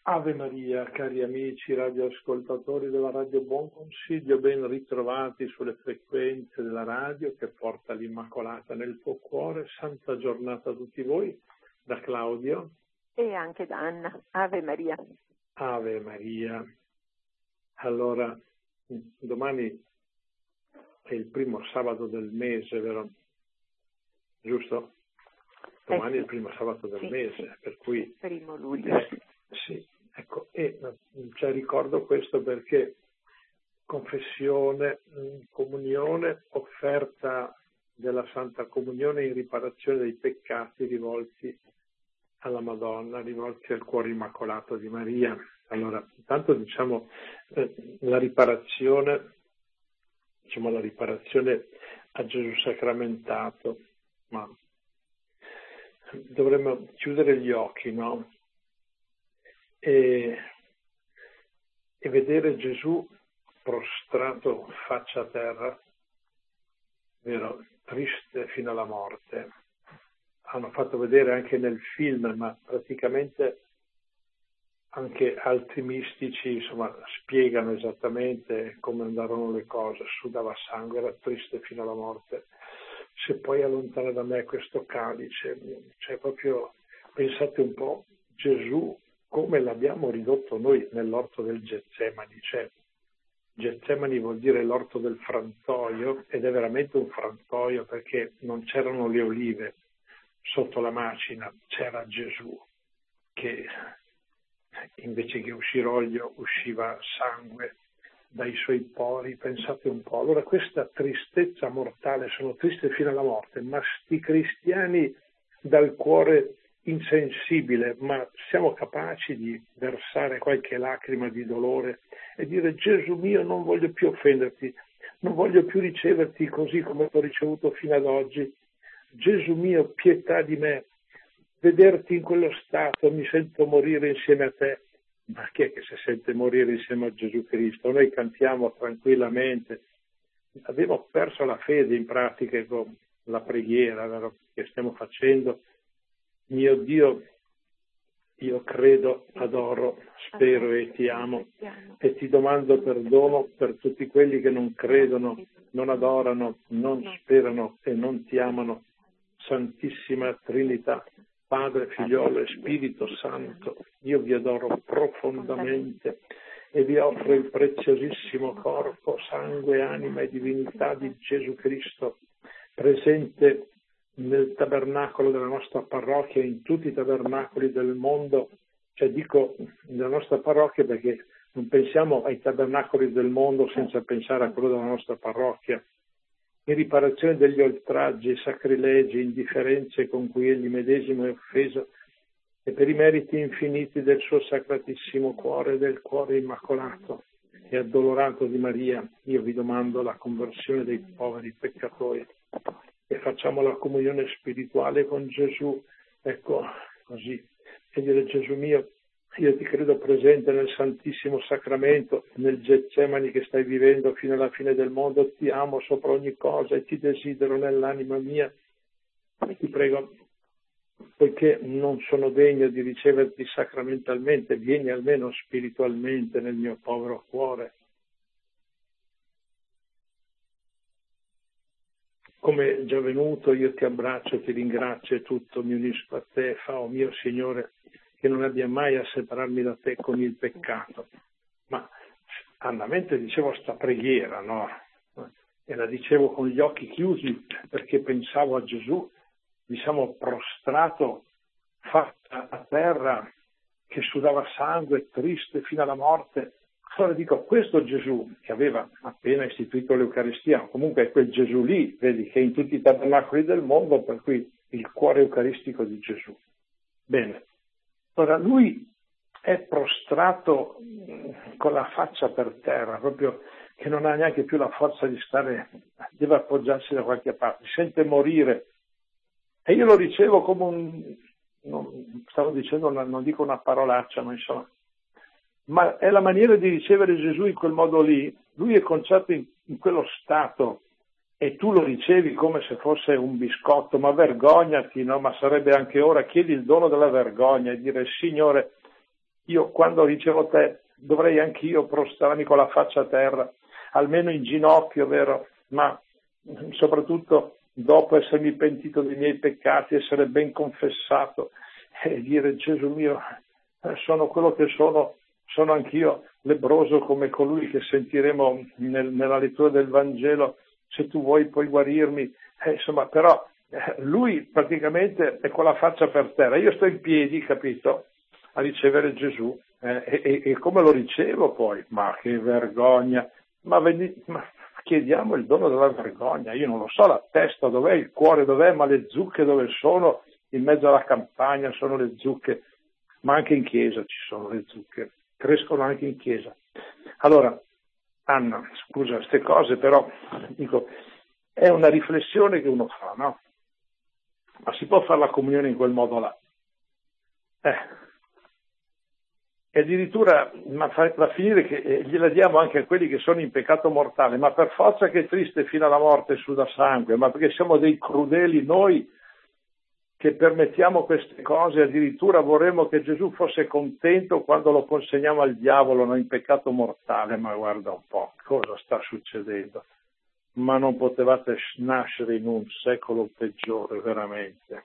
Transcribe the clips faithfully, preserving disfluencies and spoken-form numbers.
Ave Maria, cari amici radioascoltatori della Radio Buon Consiglio, ben ritrovati sulle frequenze della radio che porta l'Immacolata nel tuo cuore. Santa giornata a tutti voi, da Claudio e anche da Anna. Ave Maria. Ave Maria. Allora, domani è il primo sabato del mese, vero? Giusto? Domani eh sì. È il primo sabato del sì, mese, sì. Per cui... Primo luglio. Eh, sì, ecco, e cioè, ricordo questo perché confessione, comunione, offerta della Santa Comunione in riparazione dei peccati rivolti alla Madonna, rivolti al cuore immacolato di Maria. Allora, intanto diciamo eh, la riparazione, diciamo la riparazione a Gesù sacramentato, ma dovremmo chiudere gli occhi, no? E, e vedere Gesù prostrato faccia a terra, vero, triste fino alla morte. Hanno fatto vedere anche nel film, ma praticamente anche altri mistici, insomma, spiegano esattamente come andarono le cose. Sudava sangue, era triste fino alla morte. Se poi allontana da me questo calice, cioè proprio, pensate un po', Gesù come l'abbiamo ridotto noi nell'orto del Getsemani, cioè Getsemani vuol dire l'orto del frantoio, ed è veramente un frantoio perché non c'erano le olive sotto la macina, c'era Gesù che invece che uscire olio usciva sangue dai suoi pori, pensate un po'. Allora questa tristezza mortale, sono triste fino alla morte, ma sti cristiani dal cuore insensibile, ma siamo capaci di versare qualche lacrima di dolore e dire: Gesù mio, non voglio più offenderti, non voglio più riceverti così come t'ho ricevuto fino ad oggi. Gesù mio, pietà di me, vederti in quello stato, mi sento morire insieme a te. Ma chi è che si sente morire insieme a Gesù Cristo? Noi cantiamo tranquillamente, abbiamo perso la fede in pratica con la preghiera, vero, che stiamo facendo. Mio Dio, io credo, adoro, spero e ti amo e ti domando perdono per tutti quelli che non credono, non adorano, non sperano e non ti amano. Santissima Trinità, Padre, Figliolo e Spirito Santo, io vi adoro profondamente e vi offro il preziosissimo corpo, sangue, anima e divinità di Gesù Cristo, presente nel tabernacolo della nostra parrocchia, in tutti i tabernacoli del mondo, cioè dico nella nostra parrocchia perché non pensiamo ai tabernacoli del mondo senza pensare a quello della nostra parrocchia, in riparazione degli oltraggi, sacrilegi, indifferenze con cui egli medesimo è offeso e per i meriti infiniti del suo sacratissimo cuore e del cuore immacolato e addolorato di Maria, io vi domando la conversione dei poveri peccatori e facciamo la comunione spirituale con Gesù, ecco, così, e dire: Gesù mio, io ti credo presente nel Santissimo Sacramento, nel Getsemani che stai vivendo fino alla fine del mondo, ti amo sopra ogni cosa e ti desidero nell'anima mia, e ti prego, poiché non sono degno di riceverti sacramentalmente, vieni almeno spiritualmente nel mio povero cuore. Come è già venuto, io ti abbraccio, ti ringrazio e tutto mi unisco a te, fa, oh mio Signore, che non abbia mai a separarmi da te con il peccato. Ma alla mente dicevo sta preghiera, no? E la dicevo con gli occhi chiusi perché pensavo a Gesù, diciamo, prostrato, fatta a terra, che sudava sangue, triste fino alla morte. Allora dico, questo Gesù che aveva appena istituito l'Eucaristia, comunque è quel Gesù lì, vedi, che è in tutti i tabernacoli del mondo, per cui il cuore eucaristico di Gesù. Bene, allora lui è prostrato con la faccia per terra, proprio che non ha neanche più la forza di stare, deve appoggiarsi da qualche parte, sente morire. E io lo ricevo come un, non, stavo dicendo, una, non dico una parolaccia, ma insomma, ma è la maniera di ricevere Gesù in quel modo lì. Lui è conciato in, in quello stato e tu lo ricevi come se fosse un biscotto, ma vergognati, no? Ma sarebbe anche ora, chiedi il dono della vergogna e dire: Signore, io quando ricevo te dovrei anch'io prostrarmi con la faccia a terra, almeno in ginocchio, vero? Ma soprattutto dopo essermi pentito dei miei peccati, essere ben confessato e dire Gesù mio, sono quello che sono, sono anch'io lebbroso come colui che sentiremo nel, nella lettura del Vangelo, se tu vuoi puoi guarirmi, eh, insomma, però eh, lui praticamente è con la faccia per terra, io sto in piedi, capito, a ricevere Gesù, eh, e, e come lo ricevo poi? Ma che vergogna, ma, veni, ma chiediamo il dono della vergogna, io non lo so, la testa dov'è, il cuore dov'è, ma le zucche dove sono? In mezzo alla campagna sono le zucche, ma anche in chiesa ci sono le zucche, crescono anche in chiesa. Allora, Anna, scusa, queste cose però, dico, è una riflessione che uno fa, no? Ma si può fare la comunione in quel modo là? Eh. E addirittura ma fa, va a finire che eh, gliela diamo anche a quelli che sono in peccato mortale, ma per forza che è triste fino alla morte suda sangue, ma perché siamo dei crudeli noi che permettiamo queste cose, addirittura vorremmo che Gesù fosse contento quando lo consegniamo al diavolo, no, in peccato mortale, ma guarda un po' cosa sta succedendo. Ma non potevate nascere in un secolo peggiore, veramente.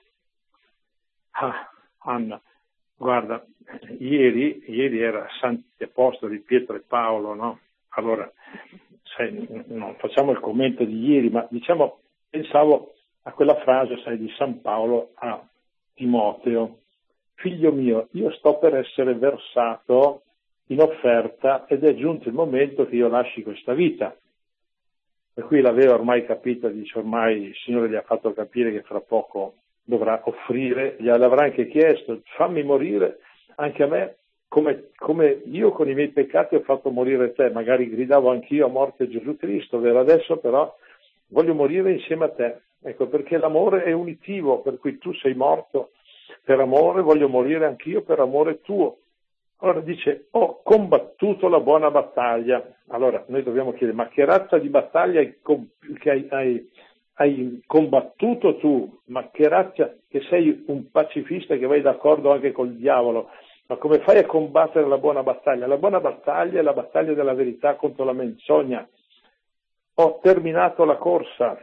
Ah, Anna, guarda, ieri, ieri era Santi Apostoli Pietro e Paolo, no? Allora, sai, non facciamo il commento di ieri, ma diciamo, pensavo a quella frase, sai, di San Paolo a Timoteo: figlio mio, io sto per essere versato in offerta ed è giunto il momento che io lasci questa vita. Per cui l'aveva ormai capito, dice ormai il Signore gli ha fatto capire che fra poco dovrà offrire, gliel'avrà anche chiesto, fammi morire anche a me, come, come io con i miei peccati ho fatto morire te, magari gridavo anch'io a morte Gesù Cristo, vero? Adesso però voglio morire insieme a te, ecco, perché l'amore è unitivo, per cui tu sei morto per amore, voglio morire anch'io per amore tuo. Allora dice, ho combattuto la buona battaglia. Allora noi dobbiamo chiedere, ma che razza di battaglia hai, che hai, hai, hai combattuto tu? Ma che razza, che sei un pacifista che vai d'accordo anche col diavolo? Ma come fai a combattere la buona battaglia? La buona battaglia è la battaglia della verità contro la menzogna. Ho terminato la corsa,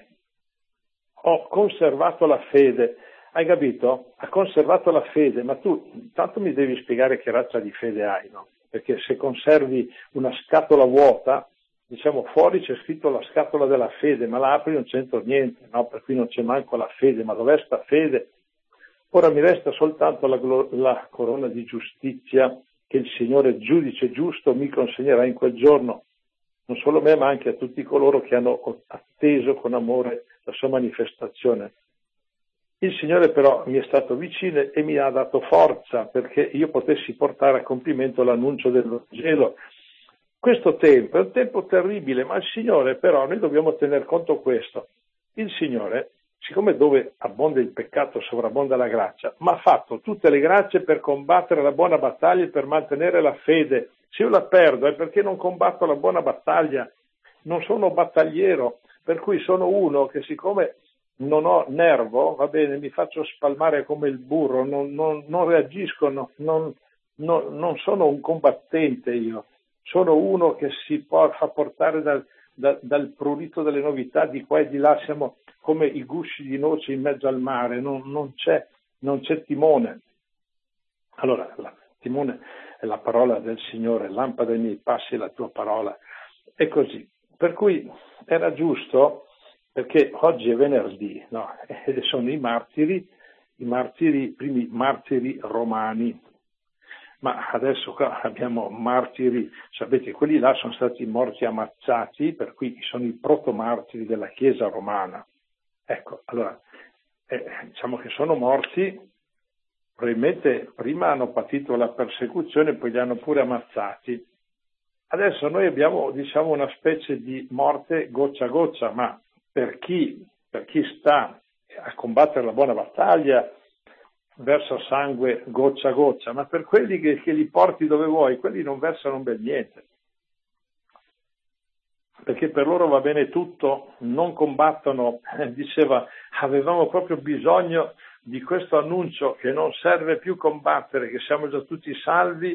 ho conservato la fede. Hai capito? Ha conservato la fede, ma tu intanto mi devi spiegare che razza di fede hai, no? Perché se conservi una scatola vuota, diciamo fuori c'è scritto la scatola della fede, ma la apri non c'entra niente, no? Per cui non c'è manco la fede, ma dov'è sta fede? Ora mi resta soltanto la, la corona di giustizia che il Signore giudice giusto mi consegnerà in quel giorno, non solo a me ma anche a tutti coloro che hanno atteso con amore la sua manifestazione. Il Signore però mi è stato vicino e mi ha dato forza perché io potessi portare a compimento l'annuncio del Vangelo. Questo tempo è un tempo terribile, ma il Signore però, noi dobbiamo tener conto questo, il Signore, siccome dove abbonda il peccato sovrabbonda la grazia, mi ha fatto tutte le grazie per combattere la buona battaglia e per mantenere la fede. Se io la perdo è perché non combatto la buona battaglia, non sono battagliero, per cui sono uno che siccome non ho nervo, va bene, mi faccio spalmare come il burro, non, non, non reagisco, no, non, non, non sono un combattente io, sono uno che si può, fa portare dal, dal, dal prurito delle novità, di qua e di là siamo come i gusci di noce in mezzo al mare, non, non, c'è, non c'è timone. Allora, il timone è la parola del Signore, lampada ai miei passi è la tua parola, è così. Per cui era giusto, perché oggi è venerdì, no? E sono i martiri, i martiri, i primi martiri romani, ma adesso qua abbiamo martiri, sapete, quelli là sono stati morti ammazzati, per cui sono i protomartiri della Chiesa romana. Ecco, allora, eh, diciamo che sono morti, probabilmente prima hanno patito la persecuzione, poi li hanno pure ammazzati. Adesso noi abbiamo, diciamo, una specie di morte goccia a goccia, ma per chi, per chi sta a combattere la buona battaglia versa sangue goccia a goccia, ma per quelli che, che li porti dove vuoi, quelli non versano un bel niente, perché per loro va bene tutto, non combattono, eh, diceva, avevamo proprio bisogno di questo annuncio che non serve più combattere, che siamo già tutti salvi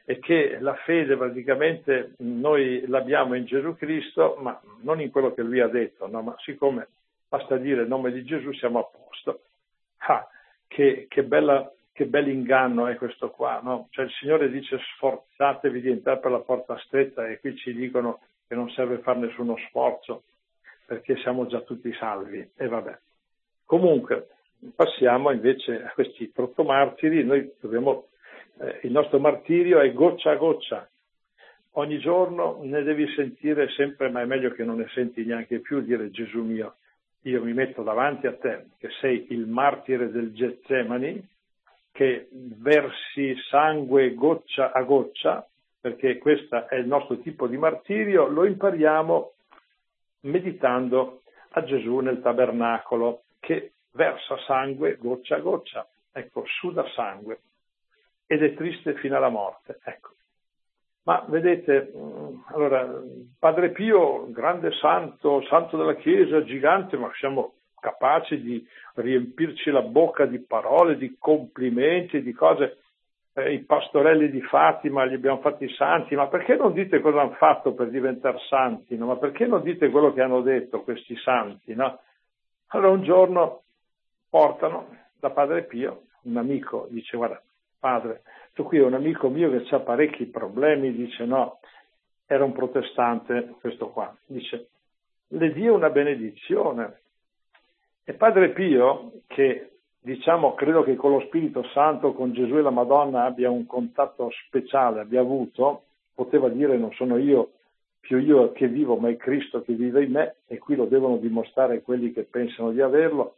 e che la fede praticamente noi l'abbiamo in Gesù Cristo, ma non in quello che lui ha detto, no? Ma siccome basta dire il nome di Gesù siamo a posto. Ah, che, che bella Che bell'inganno è questo qua, no? Cioè il Signore dice sforzatevi di entrare per la porta stretta e qui ci dicono che non serve fare nessuno sforzo perché siamo già tutti salvi. E vabbè. Comunque, passiamo invece a questi protomartiri. Noi dobbiamo, eh, il nostro martirio è goccia a goccia. Ogni giorno ne devi sentire sempre, ma è meglio che non ne senti neanche più, dire Gesù mio, io mi metto davanti a te, che sei il martire del Getsemani, che versi sangue goccia a goccia, perché questo è il nostro tipo di martirio, lo impariamo meditando a Gesù nel tabernacolo, che versa sangue goccia a goccia, ecco, suda sangue, ed è triste fino alla morte, ecco. Ma vedete, allora, Padre Pio, grande santo, santo della Chiesa, gigante, ma siamo capaci di riempirci la bocca di parole, di complimenti, di cose. Eh, I pastorelli di Fatima li abbiamo fatti santi, ma perché non dite cosa hanno fatto per diventare santi? No? Ma perché non dite quello che hanno detto questi santi? No? Allora un giorno portano da Padre Pio, un amico, dice guarda padre, tu qui è un amico mio che ha parecchi problemi, dice no, era un protestante questo qua, dice le dia una benedizione. E Padre Pio, che diciamo credo che con lo Spirito Santo, con Gesù e la Madonna abbia un contatto speciale, abbia avuto, poteva dire non sono io, più io che vivo, ma è Cristo che vive in me, e qui lo devono dimostrare quelli che pensano di averlo,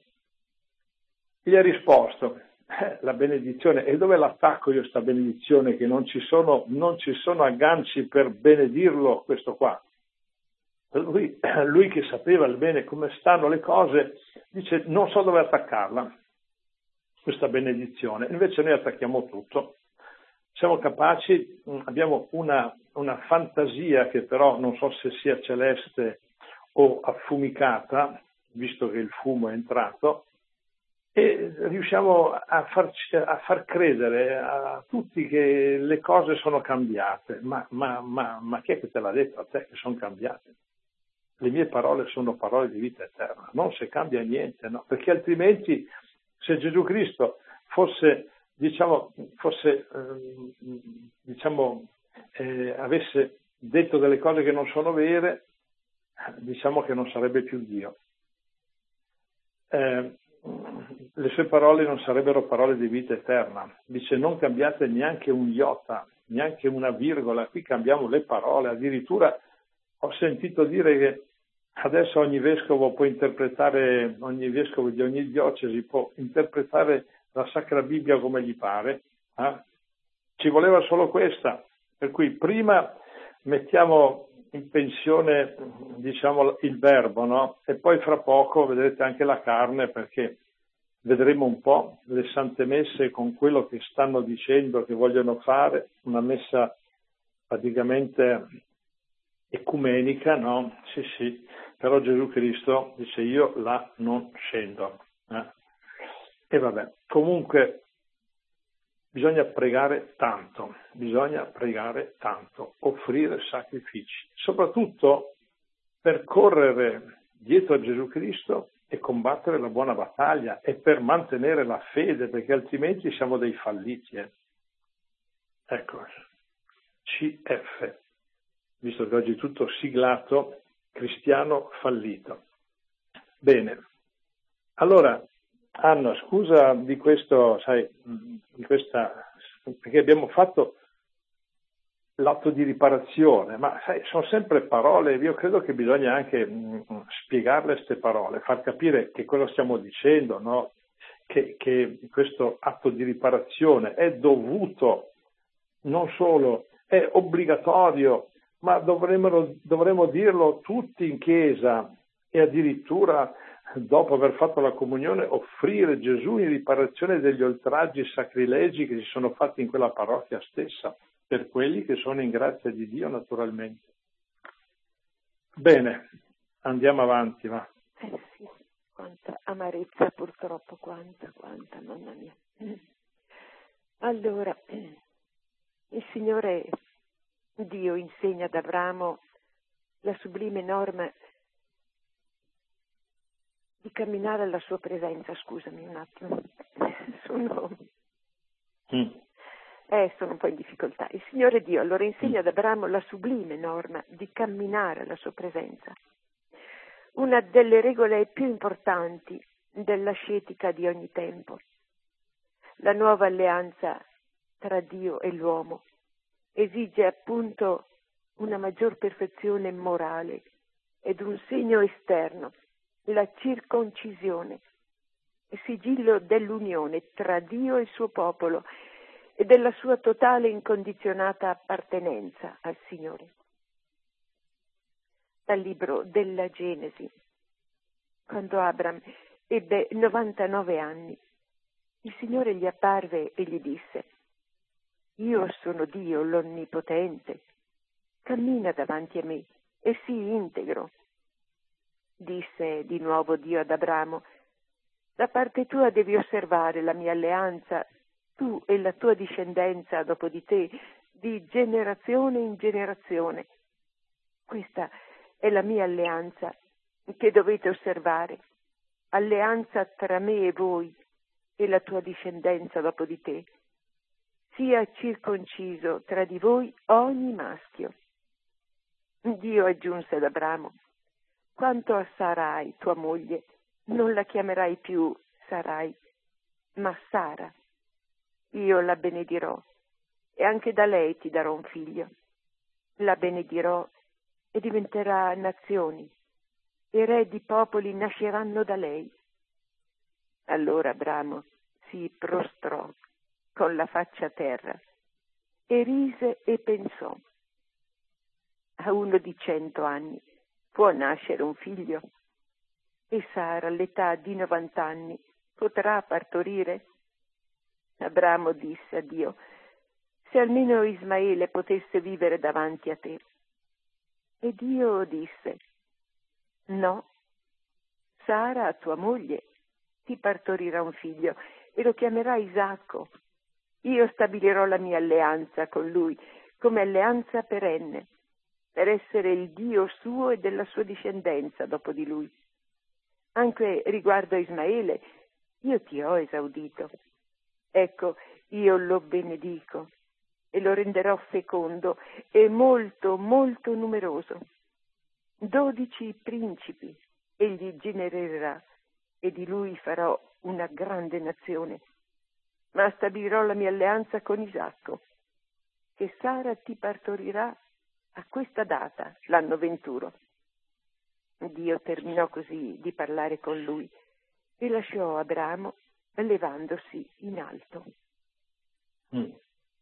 gli ha risposto, eh, la benedizione, e dove l'attacco io sta benedizione, che non ci sono, non ci sono agganci per benedirlo questo qua. Lui, lui che sapeva bene come stanno le cose, dice non so dove attaccarla, questa benedizione. Invece noi attacchiamo tutto. Siamo capaci, abbiamo una, una fantasia che però non so se sia celeste o affumicata, visto che il fumo è entrato, e riusciamo a, farci, a far credere a tutti che le cose sono cambiate. Ma, ma, ma, ma chi è che te l'ha detto a te che sono cambiate? Le mie parole sono parole di vita eterna, non se cambia niente, no? Perché altrimenti se Gesù Cristo fosse, diciamo, fosse, eh, diciamo, eh, avesse detto delle cose che non sono vere, diciamo che non sarebbe più Dio. Eh, le sue parole non sarebbero parole di vita eterna. Dice non cambiate neanche un iota, neanche una virgola, qui cambiamo le parole, addirittura ho sentito dire che adesso ogni vescovo può interpretare, ogni vescovo di ogni diocesi può interpretare la Sacra Bibbia come gli pare. Eh? Ci voleva solo questa, per cui prima mettiamo in pensione, diciamo, il verbo, no? E poi fra poco vedrete anche la carne, perché vedremo un po' le sante messe con quello che stanno dicendo che vogliono fare, una messa praticamente ecumenica, no? Sì, sì, però Gesù Cristo dice io là non scendo. Eh? E vabbè, comunque bisogna pregare tanto, bisogna pregare tanto, offrire sacrifici, soprattutto per correre dietro a Gesù Cristo e combattere la buona battaglia e per mantenere la fede, perché altrimenti siamo dei falliti. Eh? Ecco, C F. Visto che oggi è tutto siglato, cristiano fallito. Bene, allora Anna, scusa di questo, sai, di questa, perché abbiamo fatto l'atto di riparazione, ma sai, sono sempre parole, io credo che bisogna anche mh, spiegarle queste parole, far capire che cosa stiamo dicendo, no? Che, che questo atto di riparazione è dovuto, non solo, è obbligatorio, ma dovremmo, dovremmo dirlo tutti in chiesa e addirittura dopo aver fatto la comunione offrire Gesù in riparazione degli oltraggi sacrilegi che si sono fatti in quella parrocchia stessa, per quelli che sono in grazia di Dio naturalmente. Bene, andiamo avanti, va. Eh sì, quanta amarezza purtroppo, quanta, quanta, mamma mia. Allora, Il Signore Dio insegna ad Abramo la sublime norma di camminare alla sua presenza. Scusami un attimo, sono, Mm. eh, sono un po' in difficoltà. Il Signore Dio allora insegna ad Abramo la sublime norma di camminare alla sua presenza. Una delle regole più importanti dell'ascetica di ogni tempo. La nuova alleanza tra Dio e l'uomo esige appunto una maggior perfezione morale ed un segno esterno, la circoncisione, il sigillo dell'unione tra Dio e il suo popolo e della sua totale incondizionata appartenenza al Signore. Dal libro della Genesi, quando Abram ebbe novantanove anni, il Signore gli apparve e gli disse: io sono Dio l'Onnipotente, cammina davanti a me e sii integro. Disse di nuovo Dio ad Abramo: da parte tua devi osservare la mia alleanza, tu e la tua discendenza dopo di te, di generazione in generazione. Questa è la mia alleanza che dovete osservare, alleanza tra me e voi e la tua discendenza dopo di te. Sia circonciso tra di voi ogni maschio. Dio aggiunse ad Abramo: quanto a Sarai, tua moglie, non la chiamerai più Sarai, ma Sara. Io la benedirò e anche da lei ti darò un figlio. La benedirò e diventerà nazioni, e re di popoli nasceranno da lei. Allora Abramo si prostrò con la faccia a terra e rise e pensò: a uno di cento anni può nascere un figlio? E Sara all'età di novant'anni potrà partorire? Abramo disse a Dio: se almeno Ismaele potesse vivere davanti a te. E Dio disse: no, Sara, tua moglie, ti partorirà un figlio e lo chiamerà Isacco. Io stabilirò la mia alleanza con lui come alleanza perenne, per essere il Dio suo e della sua discendenza dopo di lui. Anche riguardo a Ismaele, io ti ho esaudito. Ecco, io lo benedico e lo renderò fecondo e molto, molto numeroso. Dodici principi egli genererà e di lui farò una grande nazione. Ma stabilirò la mia alleanza con Isacco, che Sara ti partorirà a questa data, l'anno venturo. Dio terminò così di parlare con lui e lasciò Abramo levandosi in alto. Mm.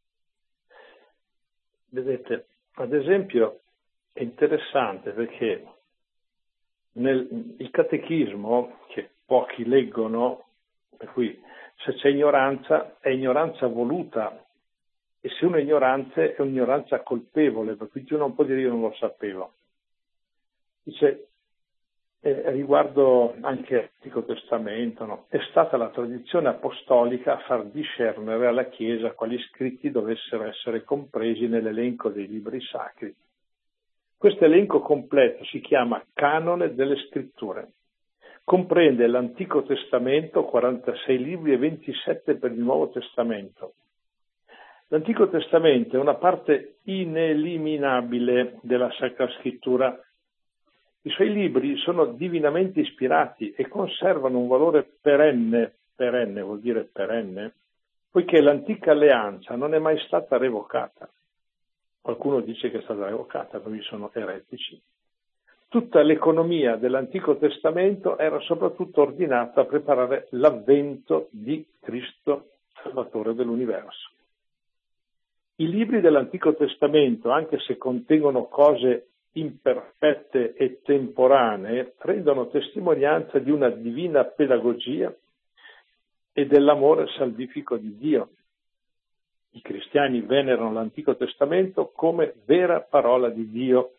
Vedete, ad esempio, è interessante perché nel il catechismo, che pochi leggono, per cui se c'è ignoranza, è ignoranza voluta, e se uno è ignorante è un'ignoranza colpevole, per cui tu non puoi dire io non lo sapevo. Dice, eh, riguardo anche all'Antico Testamento, no? È stata la tradizione apostolica a far discernere alla Chiesa quali scritti dovessero essere compresi nell'elenco dei libri sacri. Questo elenco completo si chiama Canone delle Scritture. Comprende l'Antico Testamento, quarantasei libri, e ventisette per il Nuovo Testamento. L'Antico Testamento è una parte ineliminabile della Sacra Scrittura. I suoi libri sono divinamente ispirati e conservano un valore perenne, perenne vuol dire perenne, poiché l'antica alleanza non è mai stata revocata. Qualcuno dice che è stata revocata, quindi sono eretici. Tutta l'economia dell'Antico Testamento era soprattutto ordinata a preparare l'avvento di Cristo, Salvatore dell'universo. I libri dell'Antico Testamento, anche se contengono cose imperfette e temporanee, rendono testimonianza di una divina pedagogia e dell'amore salvifico di Dio. I cristiani venerano l'Antico Testamento come vera parola di Dio.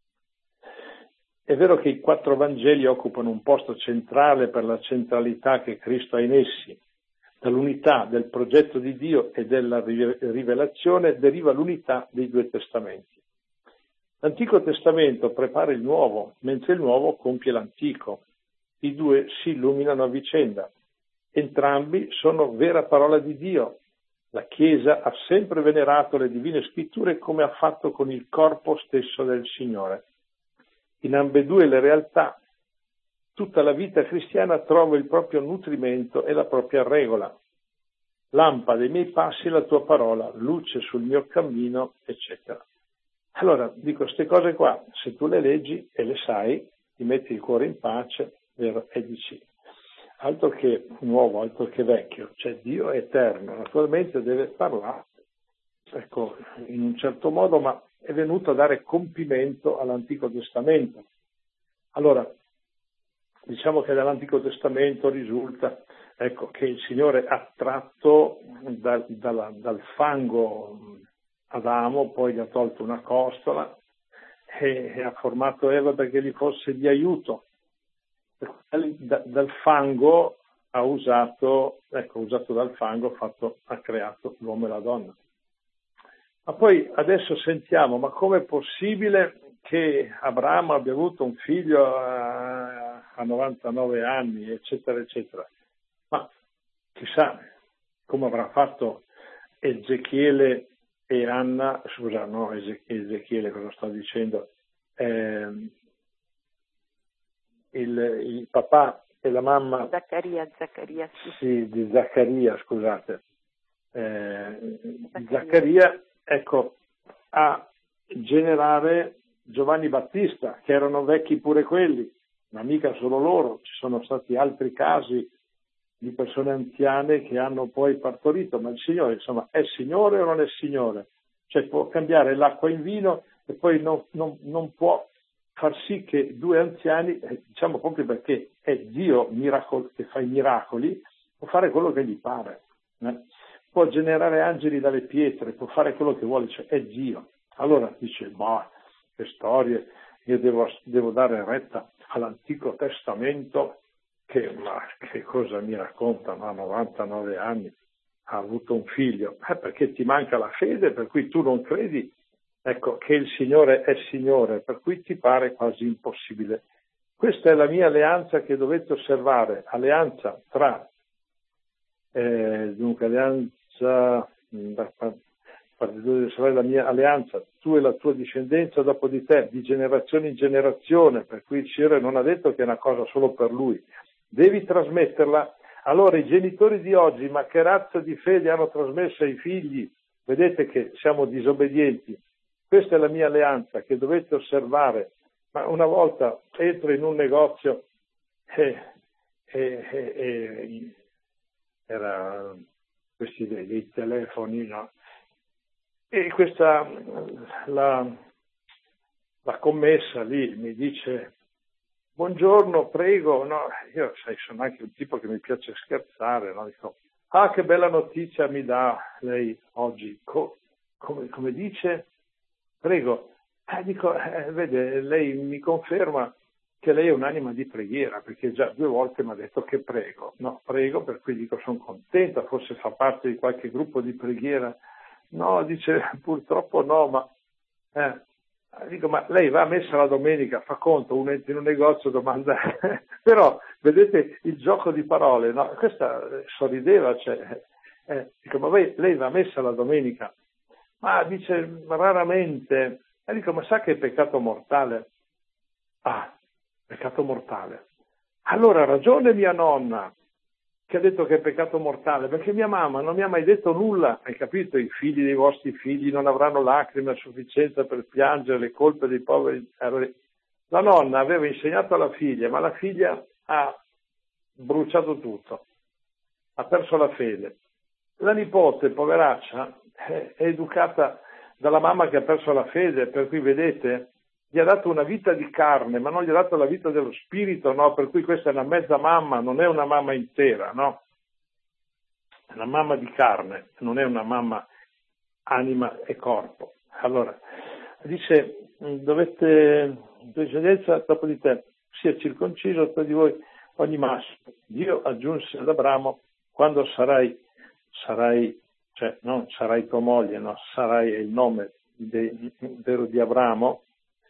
È vero che i quattro Vangeli occupano un posto centrale per la centralità che Cristo ha in essi, Dall'unità del progetto di Dio e della rivelazione deriva l'unità dei due testamenti. L'Antico Testamento prepara il Nuovo, mentre il Nuovo compie l'Antico. I due si illuminano a vicenda. Entrambi sono vera parola di Dio. La Chiesa ha sempre venerato le Divine Scritture come ha fatto con il corpo stesso del Signore. In ambedue le realtà, tutta la vita cristiana trova il proprio nutrimento e la propria regola. Lampa dei miei passi la tua parola, luce sul mio cammino, eccetera. Allora, dico, queste cose qua, se tu le leggi e le sai, ti metti il cuore in pace, vero? E dici, altro che nuovo, altro che vecchio, cioè Dio è eterno, naturalmente deve parlare, ecco, in un certo modo, ma è venuto a dare compimento all'Antico Testamento. Allora, diciamo che dall'Antico Testamento risulta, ecco, che il Signore ha tratto da, da, dal fango Adamo, poi gli ha tolto una costola e, e ha formato Eva perché gli fosse di aiuto. Da, dal fango ha usato, ecco, usato dal fango, fatto, ha creato l'uomo e la donna. Ma poi adesso sentiamo, ma com'è possibile che Abramo abbia avuto un figlio a, a novantanove anni, eccetera, eccetera? Ma chissà come avrà fatto Ezechiele e Anna, scusa, no, Ezechiele, cosa sto dicendo? Eh, il, il papà e la mamma Zaccaria, Zaccaria, sì. Sì, di Zaccaria, scusate. Eh, Zaccaria. Zaccaria, ecco, a generare Giovanni Battista, che erano vecchi pure quelli, ma mica solo loro, ci sono stati altri casi di persone anziane che hanno poi partorito, ma il Signore, insomma, è Signore o non è Signore? Cioè può cambiare l'acqua in vino e poi non, non, non può far sì che due anziani, eh, diciamo proprio perché è Dio miracol- che fa i miracoli, può fare quello che gli pare. Eh? Può generare angeli dalle pietre, può fare quello che vuole, cioè è Dio. Allora dice, ma che storie, io devo, devo dare retta all'Antico Testamento, che, ma che cosa mi raccontano, a novantanove anni ha avuto un figlio, eh, perché ti manca la fede, per cui tu non credi, ecco, che il Signore è Signore, per cui ti pare quasi impossibile. Questa è la mia alleanza che dovete osservare, alleanza tra, eh, dunque alleanza, da parte due deve osservare la mia alleanza, tu e la tua discendenza dopo di te, di generazione in generazione, per cui il Signore non ha detto che è una cosa solo per Lui, devi trasmetterla. Allora i genitori di oggi, ma che razza di fede hanno trasmesso ai figli? Vedete che siamo disobbedienti. Questa è la mia alleanza che dovete osservare. Ma una volta entro in un negozio e, e, e, e era questi dei, dei telefoni, no? E questa la, la commessa lì mi dice: buongiorno, prego, no, io sai, sono anche un tipo che mi piace scherzare, no? Dico, ah, che bella notizia mi dà lei oggi, Co- come, come dice? Prego, eh, dico, eh, vede, lei mi conferma che lei è un'anima di preghiera, perché già due volte mi ha detto che prego, no, prego, per cui dico, sono contenta, forse fa parte di qualche gruppo di preghiera, no, dice, purtroppo no, ma... Eh, Dico, ma lei va a messa la domenica, fa conto, uno entra in un negozio, domanda, però vedete il gioco di parole, no? Questa sorrideva, cioè, eh, dico, ma lei, lei va a messa la domenica? Ma dice, raramente, e dico, ma sa che è peccato mortale? Ah, peccato mortale. Allora ha ragione mia nonna, che ha detto che è peccato mortale, perché mia mamma non mi ha mai detto nulla, hai capito? I figli dei vostri figli non avranno lacrime a sufficienza per piangere le colpe dei poveri. La nonna aveva insegnato alla figlia, ma la figlia ha bruciato tutto, ha perso la fede. La nipote, poveraccia, è educata dalla mamma che ha perso la fede, per cui vedete, gli ha dato una vita di carne, ma non gli ha dato la vita dello spirito, no? Per cui questa è una mezza mamma, non è una mamma intera, no? È una mamma di carne, non è una mamma anima e corpo. Allora, dice, dovete, discendenza dopo di te sia circonciso tra di voi ogni maschio. Dio aggiunse ad Abramo quando sarai, sarai, cioè non sarai tua moglie, no, sarai è il nome de, vero di Abramo,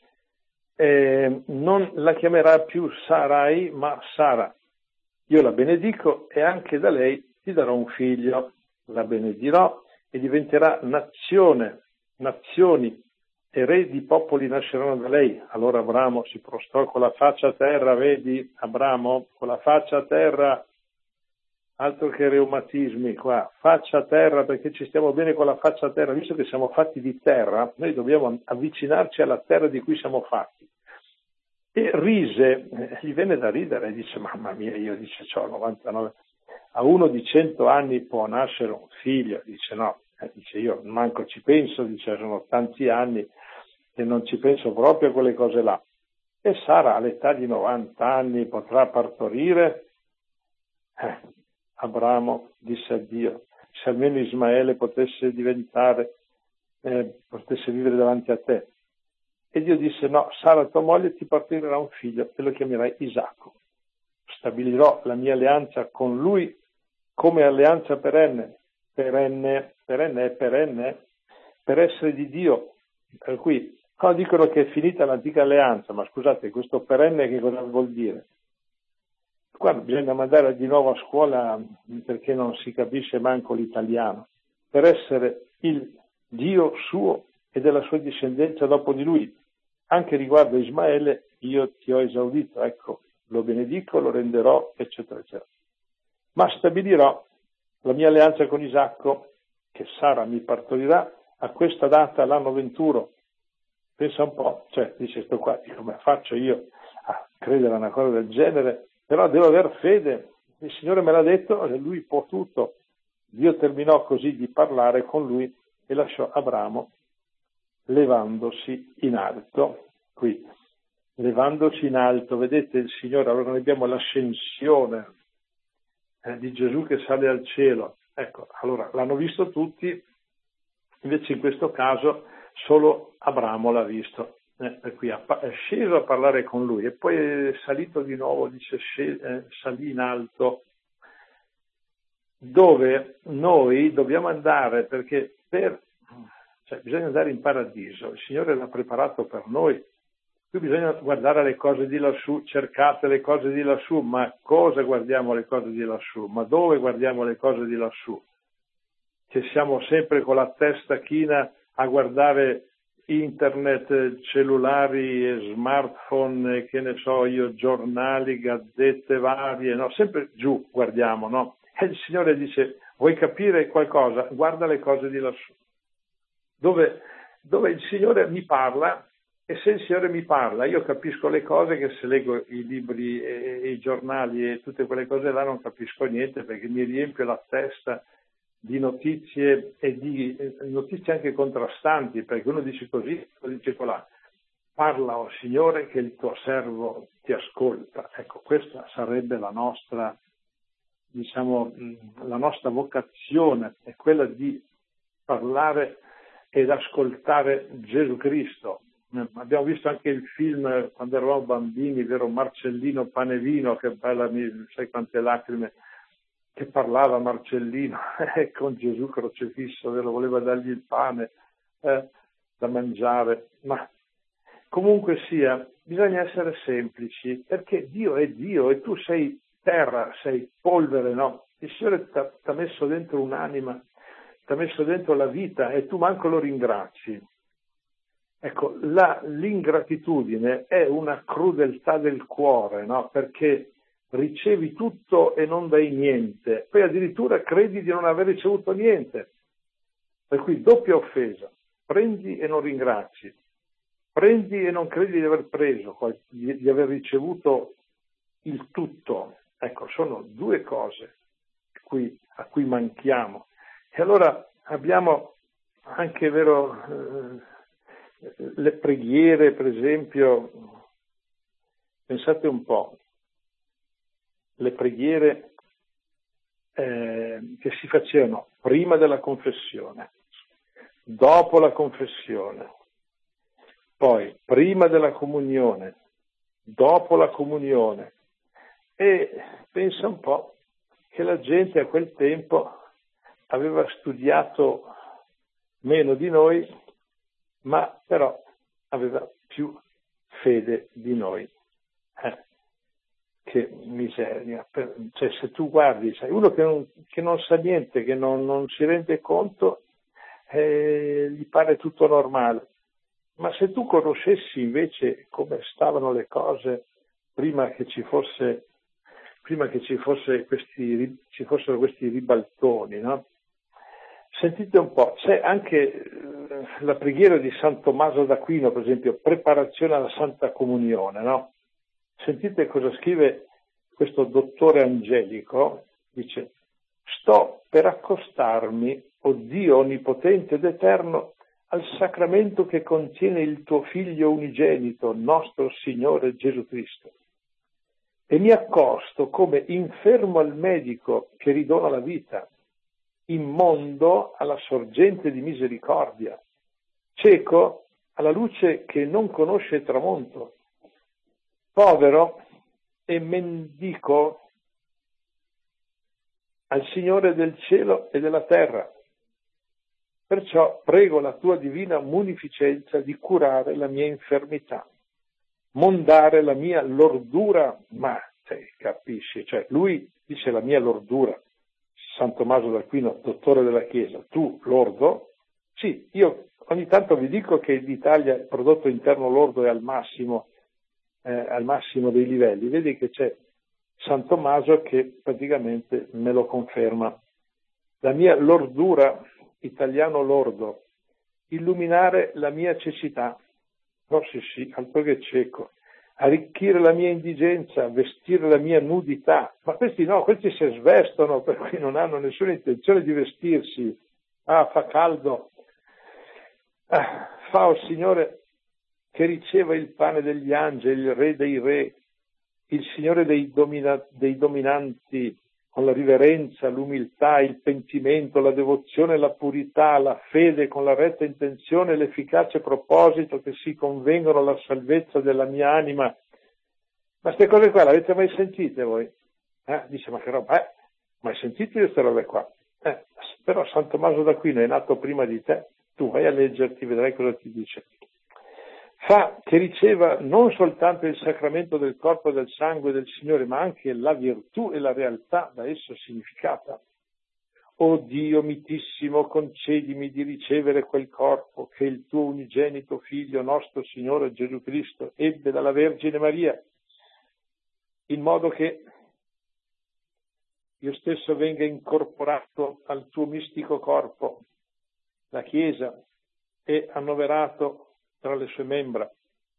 eh, non la chiamerà più Sarai, ma Sara. Io la benedico e anche da lei ti darò un figlio, la benedirò e diventerà nazione, nazioni e re di popoli nasceranno da lei. Allora Abramo si prostrò con la faccia a terra, vedi Abramo, con la faccia a terra, altro che reumatismi qua, faccia a terra, perché ci stiamo bene con la faccia a terra, visto che siamo fatti di terra, noi dobbiamo avvicinarci alla terra di cui siamo fatti. E rise, eh, gli venne da ridere, dice mamma mia, io dice ho novantanove, a uno di cento anni può nascere un figlio, dice no, eh, dice io manco ci penso, dice sono tanti anni e non ci penso proprio a quelle cose là. E Sara all'età di novanta anni potrà partorire? Eh, Abramo disse a Dio, se almeno Ismaele potesse diventare, eh, potesse vivere davanti a te. E Dio disse, no, Sara tua moglie ti partirà un figlio e lo chiamerai Isacco. Stabilirò la mia alleanza con lui come alleanza perenne, perenne, perenne è perenne, per essere di Dio. Per cui, no, dicono che è finita l'antica alleanza, ma scusate, questo perenne che cosa vuol dire? Qua bisogna mandare di nuovo a scuola perché non si capisce manco l'italiano, per essere il Dio suo e della sua discendenza dopo di lui. Anche riguardo a Ismaele io ti ho esaudito, ecco, lo benedico, lo renderò, eccetera, eccetera. Ma stabilirò la mia alleanza con Isacco, che Sara mi partorirà a questa data l'anno venturo. Pensa un po', cioè, dice sto qua, come faccio io a credere a una cosa del genere? Però devo aver fede, il Signore me l'ha detto e lui può tutto. Dio terminò così di parlare con lui e lasciò Abramo levandosi in alto. Qui, levandosi in alto, vedete il Signore, allora noi abbiamo l'ascensione eh, di Gesù che sale al cielo. Ecco, allora l'hanno visto tutti, invece in questo caso solo Abramo l'ha visto. Eh, per cui è sceso a parlare con lui e poi è salito di nuovo, dice scel- eh, salì in alto, dove noi dobbiamo andare, perché per, cioè, bisogna andare in paradiso, il Signore l'ha preparato per noi, qui bisogna guardare le cose di lassù, cercate le cose di lassù, ma cosa guardiamo le cose di lassù? Ma dove guardiamo le cose di lassù? Che siamo sempre con la testa china a guardare internet, cellulari, smartphone, che ne so io, giornali, gazzette varie, no? Sempre giù guardiamo, no? E il Signore dice, vuoi capire qualcosa? Guarda le cose di lassù. Dove, dove il Signore mi parla, e se il Signore mi parla, io capisco le cose che se leggo i libri e, e i giornali e tutte quelle cose là non capisco niente, perché mi riempio la testa di notizie e di notizie anche contrastanti, perché uno dice così, uno dice colà. Parla, oh Signore, che il tuo servo ti ascolta. Ecco, questa sarebbe la nostra, diciamo, la nostra vocazione, è quella di parlare ed ascoltare Gesù Cristo. Abbiamo visto anche il film quando eravamo bambini, vero, Marcellino Panevino, che bella, sai quante lacrime, che parlava Marcellino eh, con Gesù crocifisso, vero? Voleva dargli il pane eh, da mangiare, ma comunque sia, bisogna essere semplici, perché Dio è Dio e tu sei terra, sei polvere, no? Il Signore ti ha messo dentro un'anima, ti ha messo dentro la vita e tu manco lo ringrazi. Ecco, la, l'ingratitudine è una crudeltà del cuore, no? Perché ricevi tutto e non dai niente, poi addirittura credi di non aver ricevuto niente, per cui doppia offesa, prendi e non ringrazi, prendi e non credi di aver preso, di, di aver ricevuto il tutto. Ecco, sono due cose a cui, a cui manchiamo. E allora abbiamo anche, vero, eh, le preghiere, per esempio, pensate un po', le preghiere eh, che si facevano prima della confessione, dopo la confessione, poi prima della comunione, dopo la comunione, e pensa un po' che la gente a quel tempo aveva studiato meno di noi, ma però aveva più fede di noi. Eh, che miseria. Per, cioè, se tu guardi, sai, uno che non, che non sa niente, che non, non si rende conto, eh, gli pare tutto normale. Ma se tu conoscessi invece come stavano le cose prima che ci fosse, prima che ci fosse questi, ci fossero questi ribaltoni, no? Sentite un po', c'è anche eh, la preghiera di San Tommaso d'Aquino, per esempio, preparazione alla Santa Comunione, no? Sentite cosa scrive questo dottore angelico, dice: sto per accostarmi, o Dio onnipotente ed eterno, al sacramento che contiene il tuo Figlio unigenito, nostro Signore Gesù Cristo. E mi accosto come infermo al medico che ridona la vita, immondo alla sorgente di misericordia, cieco alla luce che non conosce tramonto, povero e mendico al Signore del cielo e della terra. Perciò prego la tua divina munificenza di curare la mia infermità, mondare la mia lordura, ma te capisci, cioè lui dice la mia lordura, San Tommaso d'Aquino, dottore della Chiesa, tu lordo? Sì, io ogni tanto vi dico che in Italia il prodotto interno lordo è al massimo, eh, al massimo dei livelli, vedi che c'è San Tommaso che praticamente me lo conferma. La mia lordura, italiano lordo, illuminare la mia cecità, oh sì sì, altro che cieco, arricchire la mia indigenza, vestire la mia nudità, ma questi no, questi si svestono, per cui non hanno nessuna intenzione di vestirsi, ah fa caldo, ah, fa o Signore che riceva il pane degli angeli, il re dei re, il Signore dei, domina, dei dominanti, con la riverenza, l'umiltà, il pentimento, la devozione, la purità, la fede, con la retta intenzione e l'efficace proposito che si convengono alla salvezza della mia anima. Ma queste cose qua le avete mai sentite voi? Eh? Dice, ma che roba, eh? Mai sentite queste robe qua? Eh, però San Tommaso d'Aquino è nato prima di te, tu vai a leggerti, vedrai cosa ti dice. Fa che riceva non soltanto il sacramento del corpo e del sangue del Signore, ma anche la virtù e la realtà da esso significata. O Dio mitissimo, concedimi di ricevere quel corpo che il tuo unigenito Figlio, nostro Signore Gesù Cristo, ebbe dalla Vergine Maria, in modo che io stesso venga incorporato al tuo mistico corpo, la Chiesa, e annoverato tra le sue membra.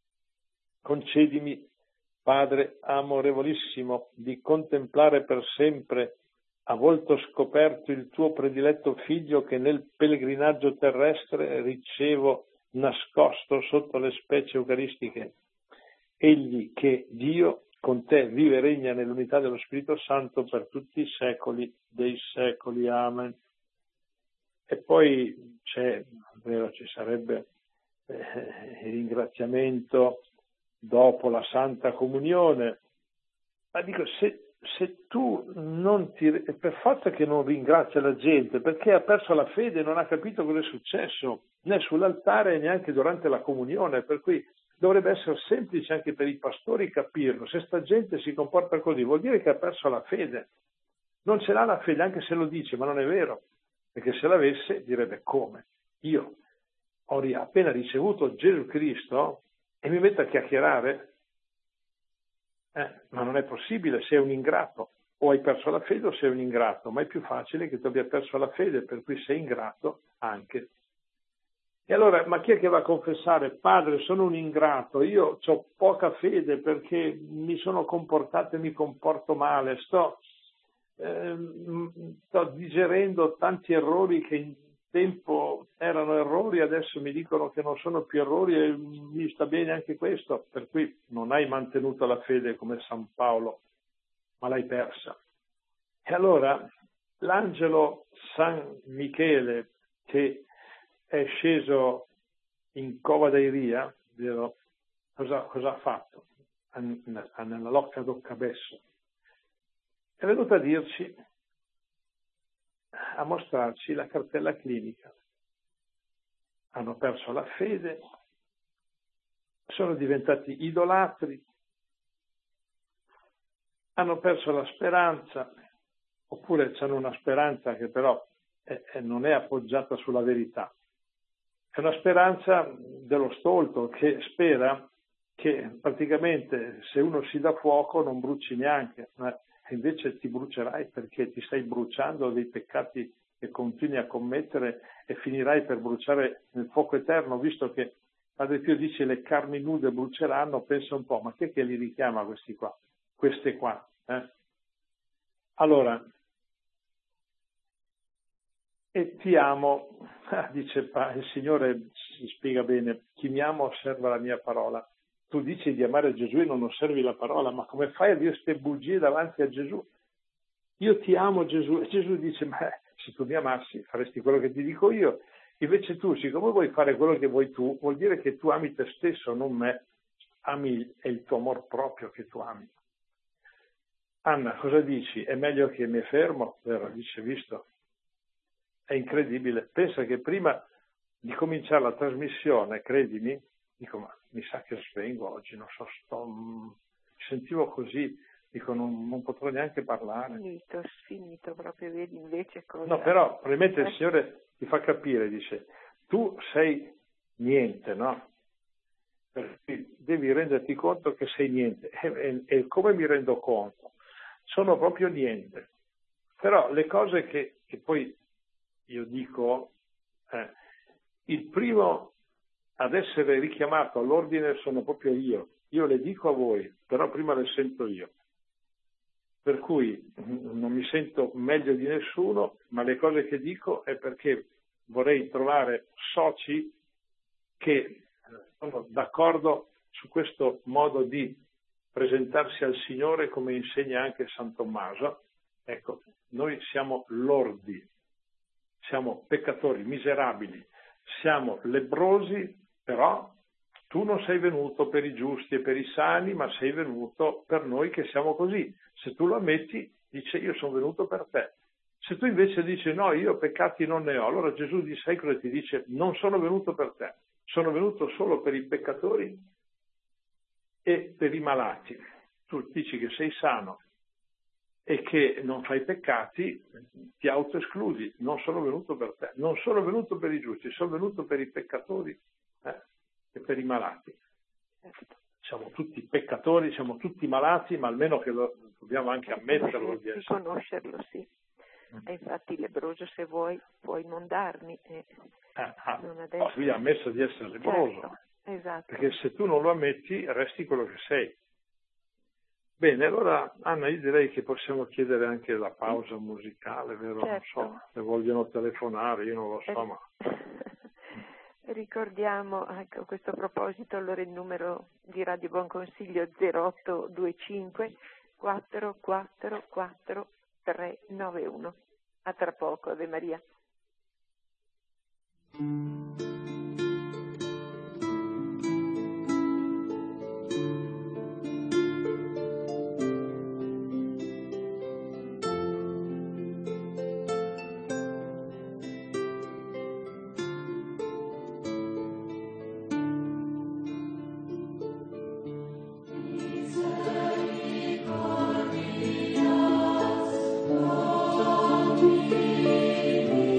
Concedimi, Padre amorevolissimo, di contemplare per sempre a volto scoperto il tuo prediletto Figlio che nel pellegrinaggio terrestre ricevo nascosto sotto le specie eucaristiche. Egli che Dio con te vive e regna nell'unità dello Spirito Santo per tutti i secoli dei secoli. Amen. E poi c'è, vero, ci sarebbe eh, il ringraziamento dopo la Santa Comunione, ma dico, se, se tu non ti, per forza che non ringrazia la gente, perché ha perso la fede e non ha capito cosa è successo, né sull'altare né neanche durante la comunione, per cui dovrebbe essere semplice anche per i pastori capirlo. Se sta gente si comporta così, vuol dire che ha perso la fede, non ce l'ha la fede, anche se lo dice, ma non è vero, perché se l'avesse direbbe: come? Io ho appena ricevuto Gesù Cristo e mi metto a chiacchierare? Eh, ma non è possibile, sei un ingrato, o hai perso la fede o sei un ingrato, ma è più facile che tu abbia perso la fede, per cui sei ingrato anche. E allora, ma chi è che va a confessare: Padre, sono un ingrato, io ho poca fede perché mi sono comportato e mi comporto male, sto, eh, sto digerendo tanti errori che in tempo erano errori, adesso mi dicono che non sono più errori e mi sta bene anche questo, per cui non hai mantenuto la fede come San Paolo, ma l'hai persa. E allora l'angelo San Michele, che è sceso in Cova d'Airia, vero? Cosa, cosa ha fatto? Nella Locca d'Occabesso. È venuto a dirci a mostrarci la cartella clinica. Hanno perso la fede, sono diventati idolatri, hanno perso la speranza, oppure hanno una speranza che però è, è, non è appoggiata sulla verità. È una speranza dello stolto che spera che praticamente se uno si dà fuoco non bruci neanche, ma invece ti brucerai perché ti stai bruciando dei peccati che continui a commettere e finirai per bruciare nel fuoco eterno, visto che Padre Pio dice le carni nude bruceranno. Pensa un po', ma chi è che li richiama questi qua? Queste qua? Eh? Allora, e ti amo, ah, dice il Signore, si spiega bene, chi mi ama osserva la mia parola. Tu dici di amare Gesù e non osservi la parola, ma come fai a dire queste bugie davanti a Gesù? Io ti amo Gesù, e Gesù dice, ma se tu mi amassi faresti quello che ti dico io. Invece tu, siccome vuoi fare quello che vuoi tu, vuol dire che tu ami te stesso, non me. Ami, è il tuo amor proprio che tu ami. Anna, cosa dici? È meglio che mi fermo? Vero? Dice, visto? È incredibile. Pensa che prima di cominciare la trasmissione, credimi, dico, ma mi sa che svengo oggi, non so, sto, mi sentivo così, dico, non, non potrò neanche parlare. Finito, finito proprio, vedi invece cosa... No, però, probabilmente il Signore ti fa capire, dice, tu sei niente, no? Perché devi renderti conto che sei niente. E, e, e come mi rendo conto? Sono proprio niente. Però le cose che, che poi io dico, eh, il primo ad essere richiamato all'ordine sono proprio io. Io le dico a voi, però prima le sento io. Per cui non mi sento meglio di nessuno, ma le cose che dico è perché vorrei trovare soci che sono d'accordo su questo modo di presentarsi al Signore, come insegna anche San Tommaso. Ecco, noi siamo lordi, siamo peccatori, miserabili, siamo lebbrosi, però tu non sei venuto per i giusti e per i sani, ma sei venuto per noi che siamo così. Se tu lo ammetti, dice io sono venuto per te. Se tu invece dici no, io peccati non ne ho, allora Gesù di secolo ti dice non sono venuto per te, sono venuto solo per i peccatori e per i malati. Tu dici che sei sano e che non fai peccati, ti autoescludi, non sono venuto per te, non sono venuto per i giusti, sono venuto per i peccatori eh, e per i malati. Siamo tutti peccatori, siamo tutti malati, ma almeno che lo dobbiamo anche ammetterlo. Di riconoscerlo, sì. E infatti lebbroso se vuoi, puoi mondarmi. Eh. Ah, ah, non adesso. Oh, lui ha ammesso di essere lebbroso. Certo, esatto. Perché se tu non lo ammetti, resti quello che sei. Bene, allora Anna, io direi che possiamo chiedere anche la pausa musicale, vero? Certo. Non so, se vogliono telefonare, io non lo so, ma... Ricordiamo, ecco, a questo proposito, allora il numero di Radio Buon Consiglio zero otto due cinque quattro quattro quattro tre nove uno. A tra poco, Ave Maria. Misericordias,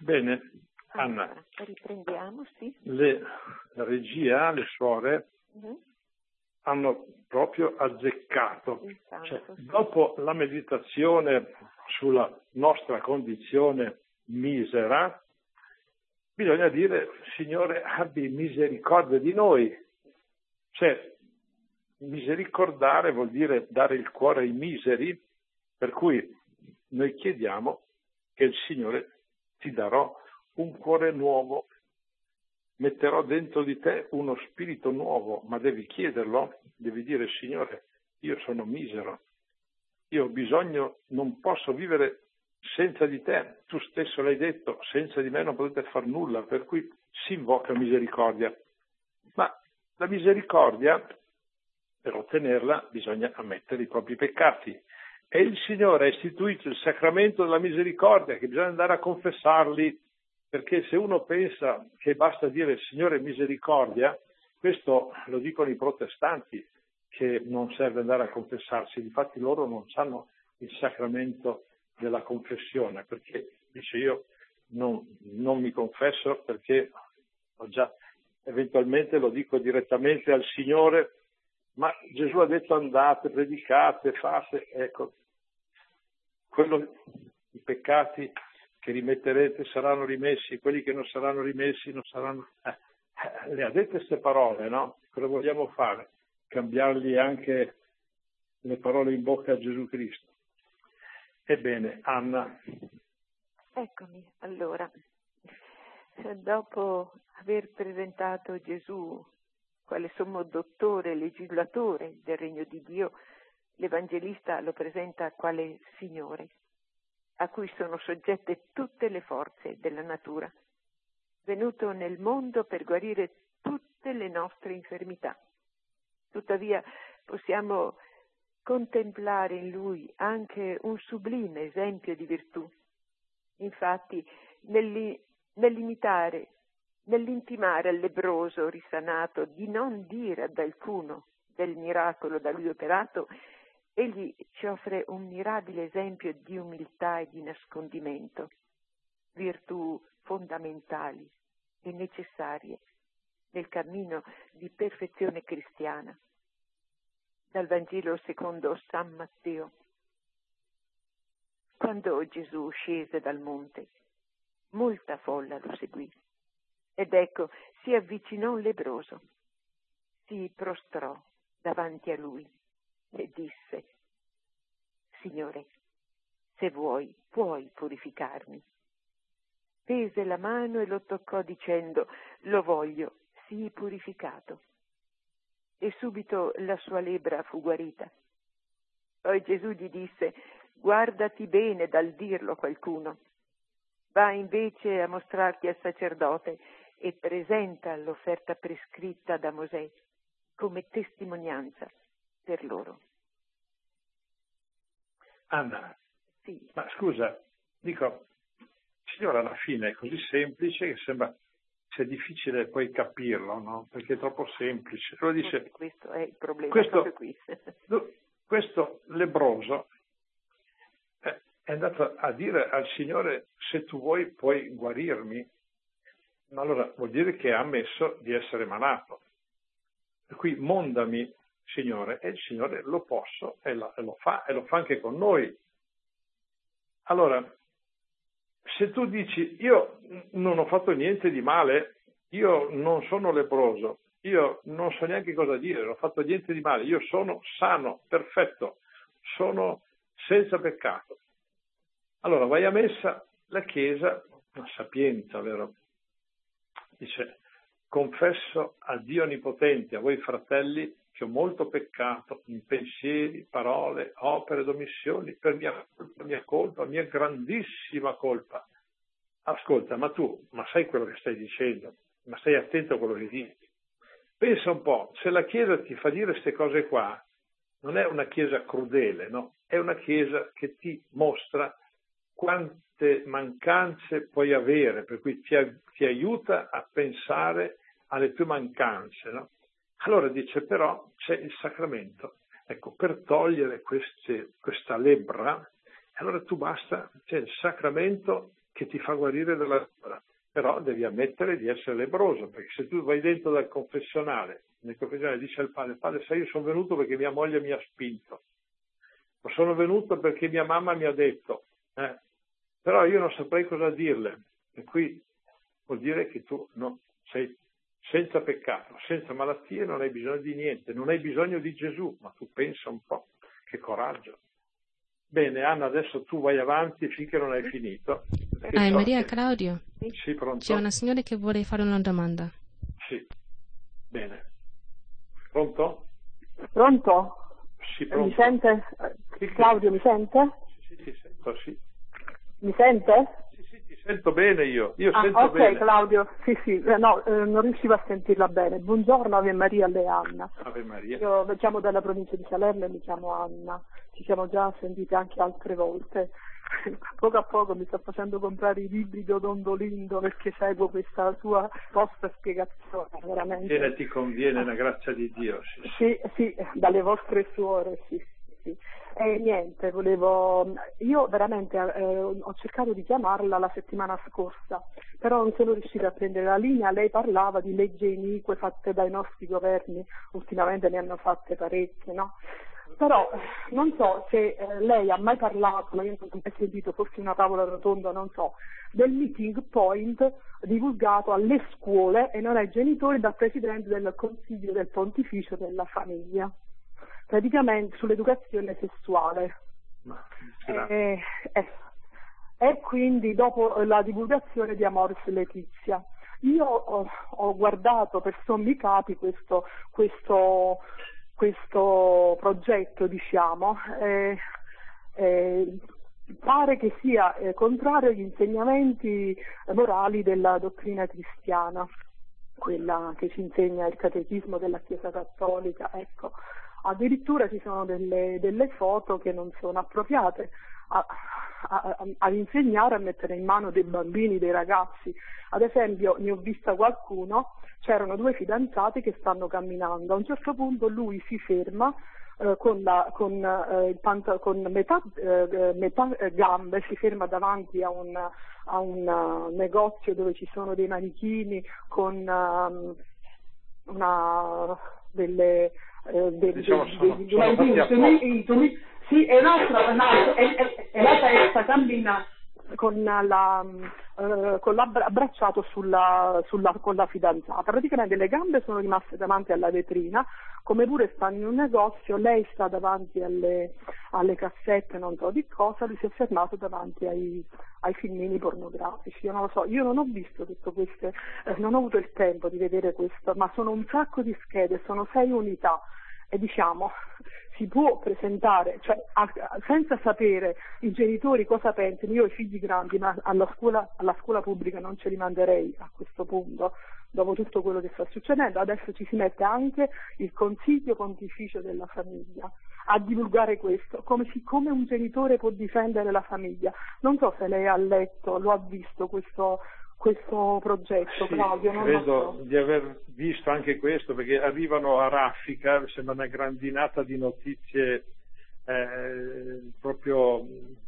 Bene, Anna. Allora, riprendiamo, sì. Le, la regia, le suore, Mm-hmm. hanno proprio azzeccato. Intanto, Cioè, sì. dopo la meditazione sulla nostra condizione misera, bisogna dire, Signore, abbi misericordia di noi. Cioè, misericordare vuol dire dare il cuore ai miseri, per cui noi chiediamo che il Signore ti darò un cuore nuovo, metterò dentro di te uno spirito nuovo, ma devi chiederlo, devi dire, Signore, io sono misero, io ho bisogno, non posso vivere senza di te, tu stesso l'hai detto, senza di me non potete far nulla, per cui si invoca misericordia. Ma la misericordia, per ottenerla, bisogna ammettere i propri peccati. E il Signore ha istituito il sacramento della misericordia, che bisogna andare a confessarli, perché se uno pensa che basta dire Signore misericordia, questo lo dicono i protestanti, che non serve andare a confessarsi, infatti loro non sanno il sacramento della confessione, perché dice io non, non mi confesso perché ho già, eventualmente lo dico direttamente al Signore, ma Gesù ha detto andate, predicate, fate, ecco, quello, i peccati che rimetterete saranno rimessi, quelli che non saranno rimessi non saranno... Eh, eh, le ha dette queste parole, no? Cosa vogliamo fare? Cambiargli anche le parole in bocca a Gesù Cristo. Ebbene, Anna. Eccomi, allora, dopo aver presentato Gesù quale sommo dottore e legislatore del regno di Dio, l'Evangelista lo presenta quale Signore, a cui sono soggette tutte le forze della natura, venuto nel mondo per guarire tutte le nostre infermità. Tuttavia possiamo contemplare in Lui anche un sublime esempio di virtù. Infatti, nell'i- nell'imitare, nell'intimare al lebbroso risanato di non dire ad alcuno del miracolo da Lui operato, Egli ci offre un mirabile esempio di umiltà e di nascondimento, virtù fondamentali e necessarie nel cammino di perfezione cristiana. Dal Vangelo secondo San Matteo. Quando Gesù scese dal monte, molta folla lo seguì, ed ecco, si avvicinò un lebbroso, si prostrò davanti a lui e disse: Signore, se vuoi, puoi purificarmi. Tese la mano e lo toccò dicendo: lo voglio, sii purificato. E subito la sua lebbra fu guarita. Poi Gesù gli disse: guardati bene dal dirlo a qualcuno. Va invece a mostrarti al sacerdote e presenta l'offerta prescritta da Mosè come testimonianza per loro. Anna, Sì. ma scusa, dico, Signore, alla fine è così semplice che sembra sia difficile poi capirlo, no? Perché è troppo semplice. Lo dice, questo è il problema, questo, proprio qui. questo lebbroso è andato a dire al Signore: se tu vuoi puoi guarirmi. Ma allora vuol dire che ha ammesso di essere malato. Per cui mondami, Signore, e il Signore lo posso e lo, e lo fa, e lo fa anche con noi. Allora, se tu dici io non ho fatto niente di male, io non sono lebbroso, io non so neanche cosa dire, non ho fatto niente di male, io sono sano, perfetto, sono senza peccato. Allora vai a messa, la Chiesa, una sapienza, vero? Dice: confesso a Dio Onnipotente, a voi fratelli, che ho molto peccato in pensieri, parole, opere ed omissioni, per mia colpa, mia colpa, mia grandissima colpa. Ascolta, ma tu, ma sai quello che stai dicendo? Ma stai attento a quello che dici? Pensa un po', se la Chiesa ti fa dire queste cose qua, non è una Chiesa crudele, no? È una Chiesa che ti mostra quante mancanze puoi avere, per cui ti, ti aiuta a pensare alle tue mancanze, no? Allora dice, però c'è il sacramento. Ecco, per togliere queste, questa lebbra, allora tu basta, c'è il sacramento che ti fa guarire dalla lebbra, però devi ammettere di essere lebbroso, perché se tu vai dentro dal confessionale, nel confessionale dice al padre, padre sai io sono venuto perché mia moglie mi ha spinto, o sono venuto perché mia mamma mi ha detto, eh, però io non saprei cosa dirle, e qui vuol dire che tu no, sei senza peccato, senza malattie, non hai bisogno di niente, non hai bisogno di Gesù, ma tu pensa un po', che coraggio. Bene, Anna, adesso tu vai avanti finché non hai finito. Ah, so Maria, che... Claudio. Sì, pronto? C'è una signora che vuole fare una domanda. Sì, bene. Pronto? Pronto? Sì, pronto. Mi sente? Sì, Claudio, mi sente? Sì, ti sento, sì. Mi sente? Sì, sì, ti sento bene io. Io ah, sento ok, bene. Claudio, sì, sì, eh, no, eh, non riuscivo a sentirla bene. Buongiorno, Ave Maria, alle Anna. Ave Maria. Io mi chiamo dalla provincia di Salerno e mi chiamo Anna. Ci siamo già sentite anche altre volte. Poco a poco mi sto facendo comprare i libri di Odondolindo perché seguo questa sua vostra spiegazione, veramente. E ti conviene la grazia di Dio. Sì, sì, sì, dalle vostre suore, sì. Sì. E niente, volevo, io veramente eh, ho cercato di chiamarla la settimana scorsa, però non sono riuscita a prendere la linea. Lei parlava di leggi inique fatte dai nostri governi, ultimamente ne hanno fatte parecchie, no? Però non so se eh, lei ha mai parlato, ma io non ho mai sentito, forse una tavola rotonda, non so, del meeting point divulgato alle scuole e non ai genitori dal Presidente del Consiglio del Pontificio della Famiglia, praticamente sull'educazione sessuale. E, e, e quindi dopo la divulgazione di Amoris Laetitia. Io ho, ho guardato per sommi capi questo, questo, questo progetto, diciamo, e, e pare che sia eh, contrario agli insegnamenti morali della dottrina cristiana, quella che ci insegna il catechismo della Chiesa Cattolica, ecco. Addirittura ci sono delle, delle foto che non sono appropriate a, a, a, ad insegnare a mettere in mano dei bambini, dei ragazzi. Ad esempio ne ho vista qualcuno, c'erano due fidanzati che stanno camminando, a un certo punto lui si ferma eh, con, la, con, eh, il pant- con metà, eh, metà gambe, si ferma davanti a un, a un uh, negozio dove ci sono dei manichini con um, una delle Eh, de, diciamo, de, sono, de, sono de, fatti intumi, sì, e l'altra, no, e, e, e la testa cammina con la eh, con l'abbracciato sulla, sulla con la fidanzata. Praticamente le gambe sono rimaste davanti alla vetrina, come pure stanno in un negozio, lei sta davanti alle, alle cassette, non so di cosa, lui si è fermato davanti ai, ai filmini pornografici. Io non lo so, io non ho visto tutto questo, eh, non ho avuto il tempo di vedere questo, ma sono un sacco di schede, sono sei unità. E diciamo, si può presentare, cioè, a, a, senza sapere i genitori cosa pensano. Io ho i figli grandi, ma alla scuola, alla scuola pubblica non ce li manderei a questo punto, dopo tutto quello che sta succedendo. Adesso ci si mette anche il Consiglio Pontificio della Famiglia a divulgare questo, come, si, come un genitore può difendere la famiglia. Non so se lei ha letto, lo ha visto questo questo progetto, sì, Claudio? Non credo so. di aver visto anche questo, perché arrivano a raffica, sembra una grandinata di notizie eh, proprio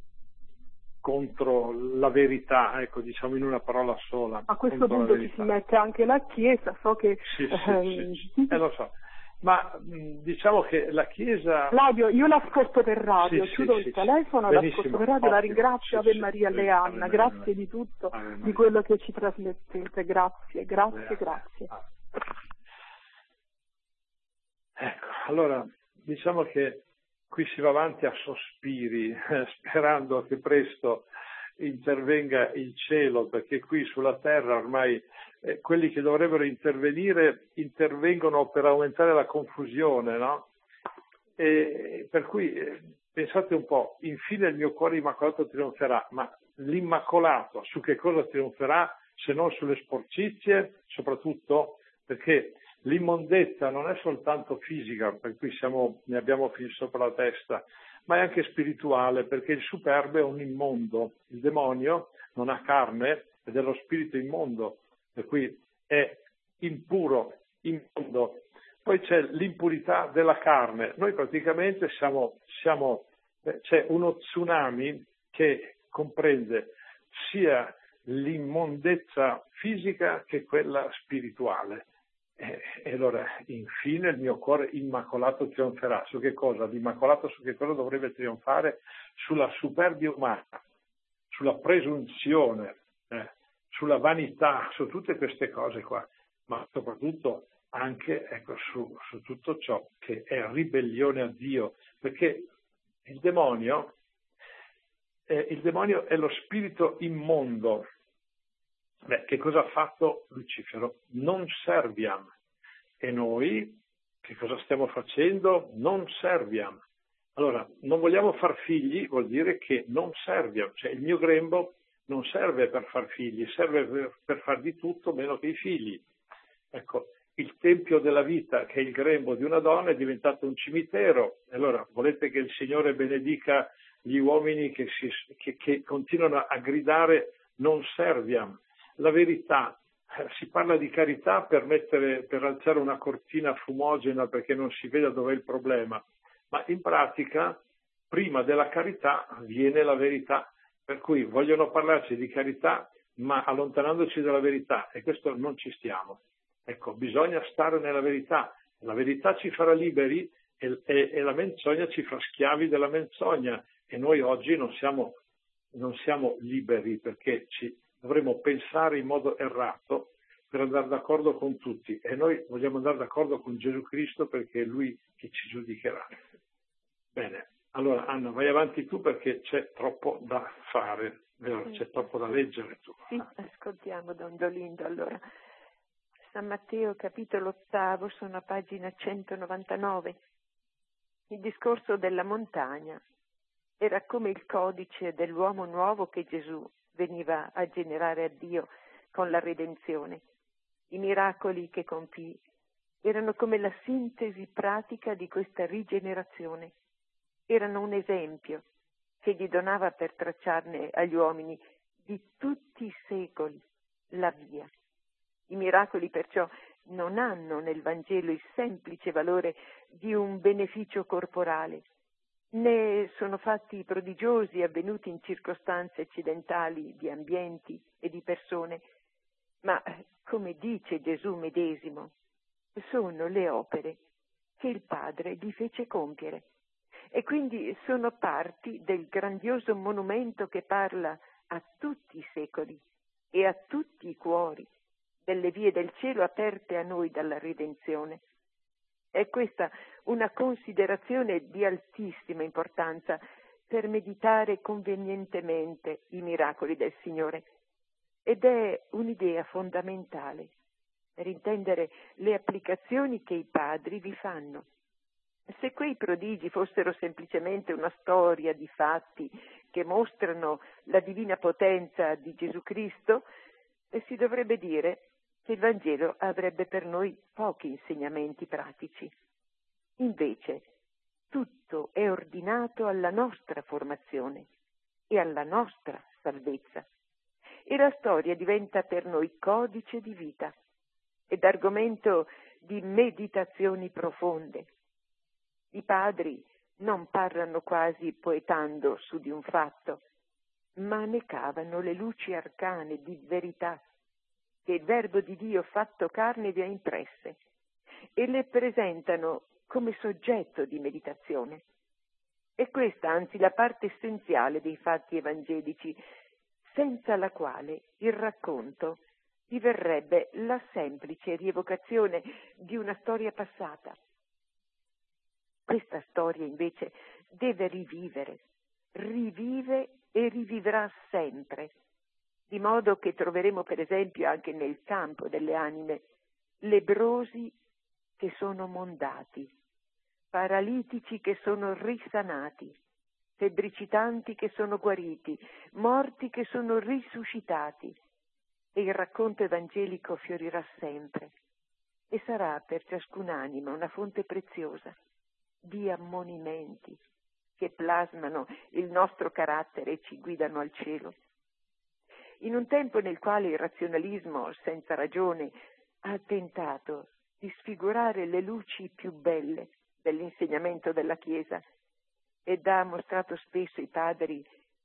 contro la verità, ecco, diciamo in una parola sola. A questo punto ci si mette anche la Chiesa, so che... Sì, sì, ehm, sì, sì. Eh, lo so. Ma mh, diciamo che la Chiesa... Claudio, io l'ascolto per radio, sì, chiudo sì, il telefono, sì. l'ascolto per radio, la ringrazio, sì, Ave sì, Maria, sì, Leanna, Ave grazie Maria. di tutto, Ave di quello che ci trasmettete, grazie, grazie, Leanna. grazie. Ecco, allora, diciamo che qui si va avanti a sospiri, eh, sperando che presto intervenga il cielo, perché qui sulla terra ormai eh, quelli che dovrebbero intervenire intervengono per aumentare la confusione, no? E per cui eh, pensate un po', infine il mio cuore immacolato trionferà, ma l'immacolato su che cosa trionferà se non sulle sporcizie, soprattutto perché l'immondezza non è soltanto fisica, per cui siamo, ne abbiamo fin sopra la testa, ma è anche spirituale, perché il superbo è un immondo, il demonio non ha carne ed è lo spirito immondo, per cui è impuro, immondo. Poi c'è l'impurità della carne. Noi praticamente siamo, siamo c'è uno tsunami che comprende sia l'immondezza fisica che quella spirituale. E, e allora, infine, il mio cuore immacolato trionferà. Su che cosa? L'immacolato su che cosa dovrebbe trionfare? Sulla superbia umana, sulla presunzione, eh, sulla vanità, su tutte queste cose qua, ma soprattutto anche, ecco, su, su tutto ciò che è ribellione a Dio, perché il demonio, eh, il demonio è lo spirito immondo. Beh, che cosa ha fatto Lucifero? Non serviam. E noi che cosa stiamo facendo? Non serviam. Allora, non vogliamo far figli, vuol dire che non serviam. Cioè, il mio grembo non serve per far figli, serve per, per far di tutto meno che i figli. Ecco, il tempio della vita, che è il grembo di una donna, è diventato un cimitero. Allora, volete che il Signore benedica gli uomini che, si, che, che continuano a gridare non serviam? La verità, eh, si parla di carità per, mettere, per alzare una cortina fumogena perché non si veda dov'è il problema, ma in pratica prima della carità viene la verità, per cui vogliono parlarci di carità ma allontanandoci dalla verità, e questo non ci stiamo. Ecco, bisogna stare nella verità, la verità ci farà liberi e, e, e la menzogna ci fa schiavi della menzogna, e noi oggi non siamo, non siamo liberi perché ci dovremmo pensare in modo errato per andare d'accordo con tutti, e noi vogliamo andare d'accordo con Gesù Cristo perché è Lui che ci giudicherà. Bene, allora Anna, vai avanti tu perché c'è troppo da fare, vero? C'è troppo da leggere tu. Sì, ascoltiamo Don Dolindo. Allora, San Matteo capitolo ottavo, sono a pagina centonovantanove. Il discorso della montagna era come il codice dell'uomo nuovo che Gesù veniva a generare a Dio con la redenzione. I miracoli che compì erano come la sintesi pratica di questa rigenerazione. Erano un esempio che gli donava per tracciarne agli uomini di tutti i secoli la via. I miracoli perciò non hanno nel Vangelo il semplice valore di un beneficio corporale, né sono fatti prodigiosi avvenuti in circostanze accidentali di ambienti e di persone, ma, come dice Gesù medesimo, sono le opere che il Padre gli fece compiere, e quindi sono parti del grandioso monumento che parla a tutti i secoli e a tutti i cuori delle vie del cielo aperte a noi dalla redenzione. È questa una considerazione di altissima importanza per meditare convenientemente i miracoli del Signore, ed è un'idea fondamentale per intendere le applicazioni che i padri vi fanno. Se quei prodigi fossero semplicemente una storia di fatti che mostrano la divina potenza di Gesù Cristo, si dovrebbe dire che il Vangelo avrebbe per noi pochi insegnamenti pratici. Invece, tutto è ordinato alla nostra formazione e alla nostra salvezza, e la storia diventa per noi codice di vita ed argomento di meditazioni profonde. I padri non parlano quasi poetando su di un fatto, ma ne cavano le luci arcane di verità che il Verbo di Dio fatto carne vi ha impresse, e le presentano come soggetto di meditazione. È questa, anzi, la parte essenziale dei fatti evangelici, senza la quale il racconto diverrebbe la semplice rievocazione di una storia passata. Questa storia, invece, deve rivivere, rivive e rivivrà sempre, di modo che troveremo, per esempio, anche nel campo delle anime, lebbrosi che sono mondati, paralitici che sono risanati, febbricitanti che sono guariti, morti che sono risuscitati, e il racconto evangelico fiorirà sempre e sarà per ciascun'anima una fonte preziosa di ammonimenti che plasmano il nostro carattere e ci guidano al cielo. In un tempo nel quale il razionalismo, senza ragione, ha tentato di sfigurare le luci più belle dell'insegnamento della Chiesa ed ha mostrato spesso i padri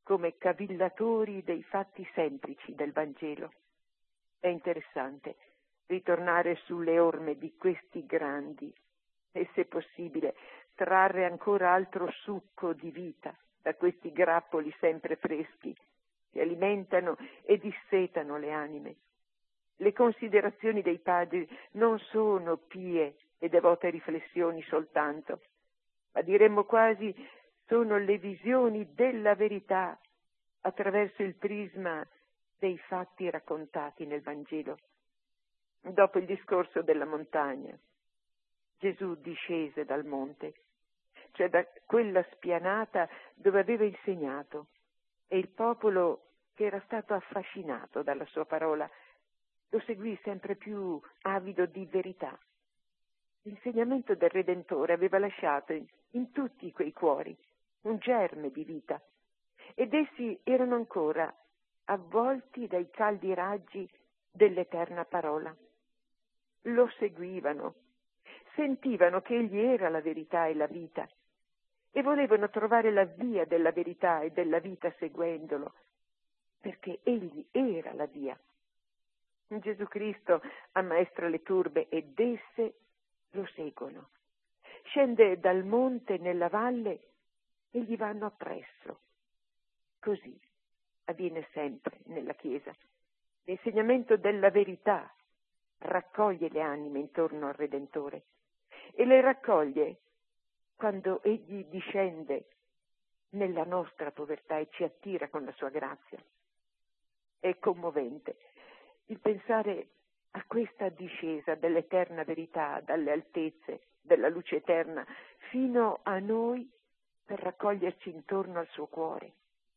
come cavillatori dei fatti semplici del Vangelo. È interessante ritornare sulle orme di questi grandi e, se possibile, trarre ancora altro succo di vita da questi grappoli sempre freschi che alimentano e dissetano le anime. Le considerazioni dei padri non sono pie e devote riflessioni soltanto, ma diremmo quasi sono le visioni della verità attraverso il prisma dei fatti raccontati nel Vangelo. Dopo il discorso della montagna, Gesù discese dal monte, cioè da quella spianata dove aveva insegnato, e il popolo, che era stato affascinato dalla sua parola, lo seguì sempre più avido di verità. L'insegnamento del Redentore aveva lasciato in, in tutti quei cuori un germe di vita, ed essi erano ancora avvolti dai caldi raggi dell'eterna parola. Lo seguivano, sentivano che egli era la verità e la vita, e volevano trovare la via della verità e della vita seguendolo, perché egli era la via. Gesù Cristo ammaestra le turbe ed esse lo seguono. Scende dal monte nella valle e gli vanno appresso. Così avviene sempre nella Chiesa. L'insegnamento della verità raccoglie le anime intorno al Redentore e le raccoglie quando egli discende nella nostra povertà e ci attira con la sua grazia. È commovente il pensare a questa discesa dell'eterna verità dalle altezze della luce eterna fino a noi per raccoglierci intorno al suo cuore.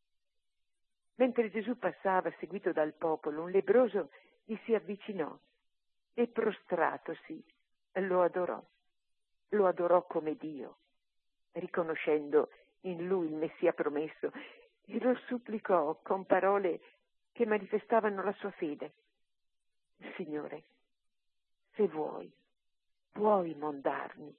Mentre Gesù passava seguito dal popolo, un lebbroso gli si avvicinò e prostratosi lo adorò. Lo adorò come Dio, riconoscendo in lui il Messia promesso, e lo supplicò con parole che manifestavano la sua fede. Signore, se vuoi, puoi mondarmi.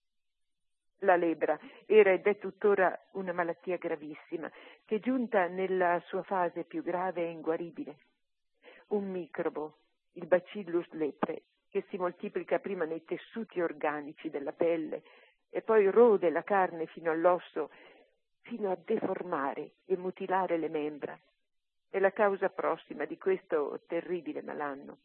La lebbra era ed è tuttora una malattia gravissima, che giunta nella sua fase più grave è inguaribile. Un microbo, il Bacillus lepre, che si moltiplica prima nei tessuti organici della pelle e poi rode la carne fino all'osso, fino a deformare e mutilare le membra, è la causa prossima di questo terribile malanno.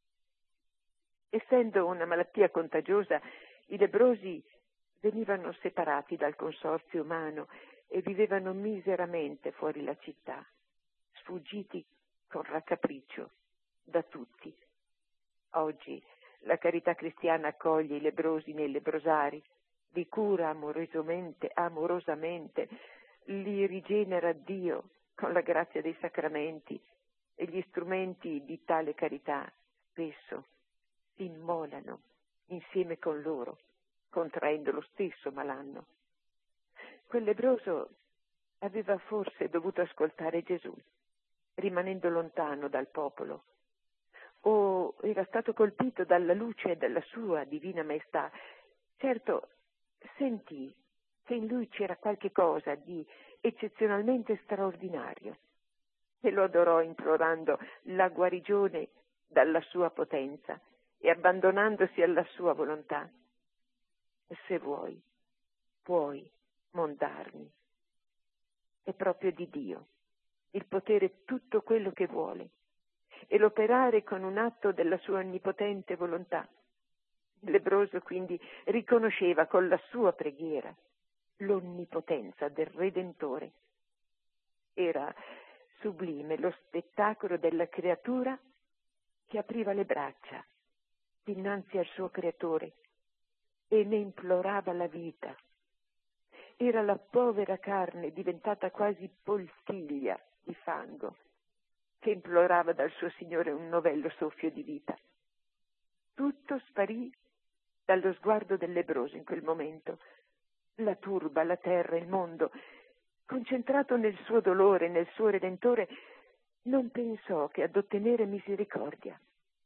Essendo una malattia contagiosa, i lebbrosi venivano separati dal consorzio umano e vivevano miseramente fuori la città, sfuggiti con raccapriccio da tutti. Oggi la carità cristiana accoglie i lebbrosi nei lebrosari, li cura amorosamente, amorosamente, li rigenera Dio con la grazia dei sacramenti, e gli strumenti di tale carità spesso si immolano insieme con loro, contraendo lo stesso malanno. Quel lebbroso aveva forse dovuto ascoltare Gesù, rimanendo lontano dal popolo, o era stato colpito dalla luce della sua divina maestà. Certo, sentì che in lui c'era qualche cosa di eccezionalmente straordinario e lo adorò implorando la guarigione dalla sua potenza e abbandonandosi alla sua volontà. Se vuoi, puoi mondarmi. È proprio di Dio il potere tutto quello che vuole e l'operare con un atto della sua onnipotente volontà. Il lebbroso quindi riconosceva con la sua preghiera l'onnipotenza del Redentore. Era sublime lo spettacolo della creatura che apriva le braccia dinanzi al suo creatore e ne implorava la vita. Era la povera carne diventata quasi poltiglia di fango che implorava dal suo Signore un novello soffio di vita. Tutto sparì dallo sguardo del lebbroso in quel momento. La turba, la terra, il mondo, concentrato nel suo dolore, nel suo Redentore, non pensò che ad ottenere misericordia.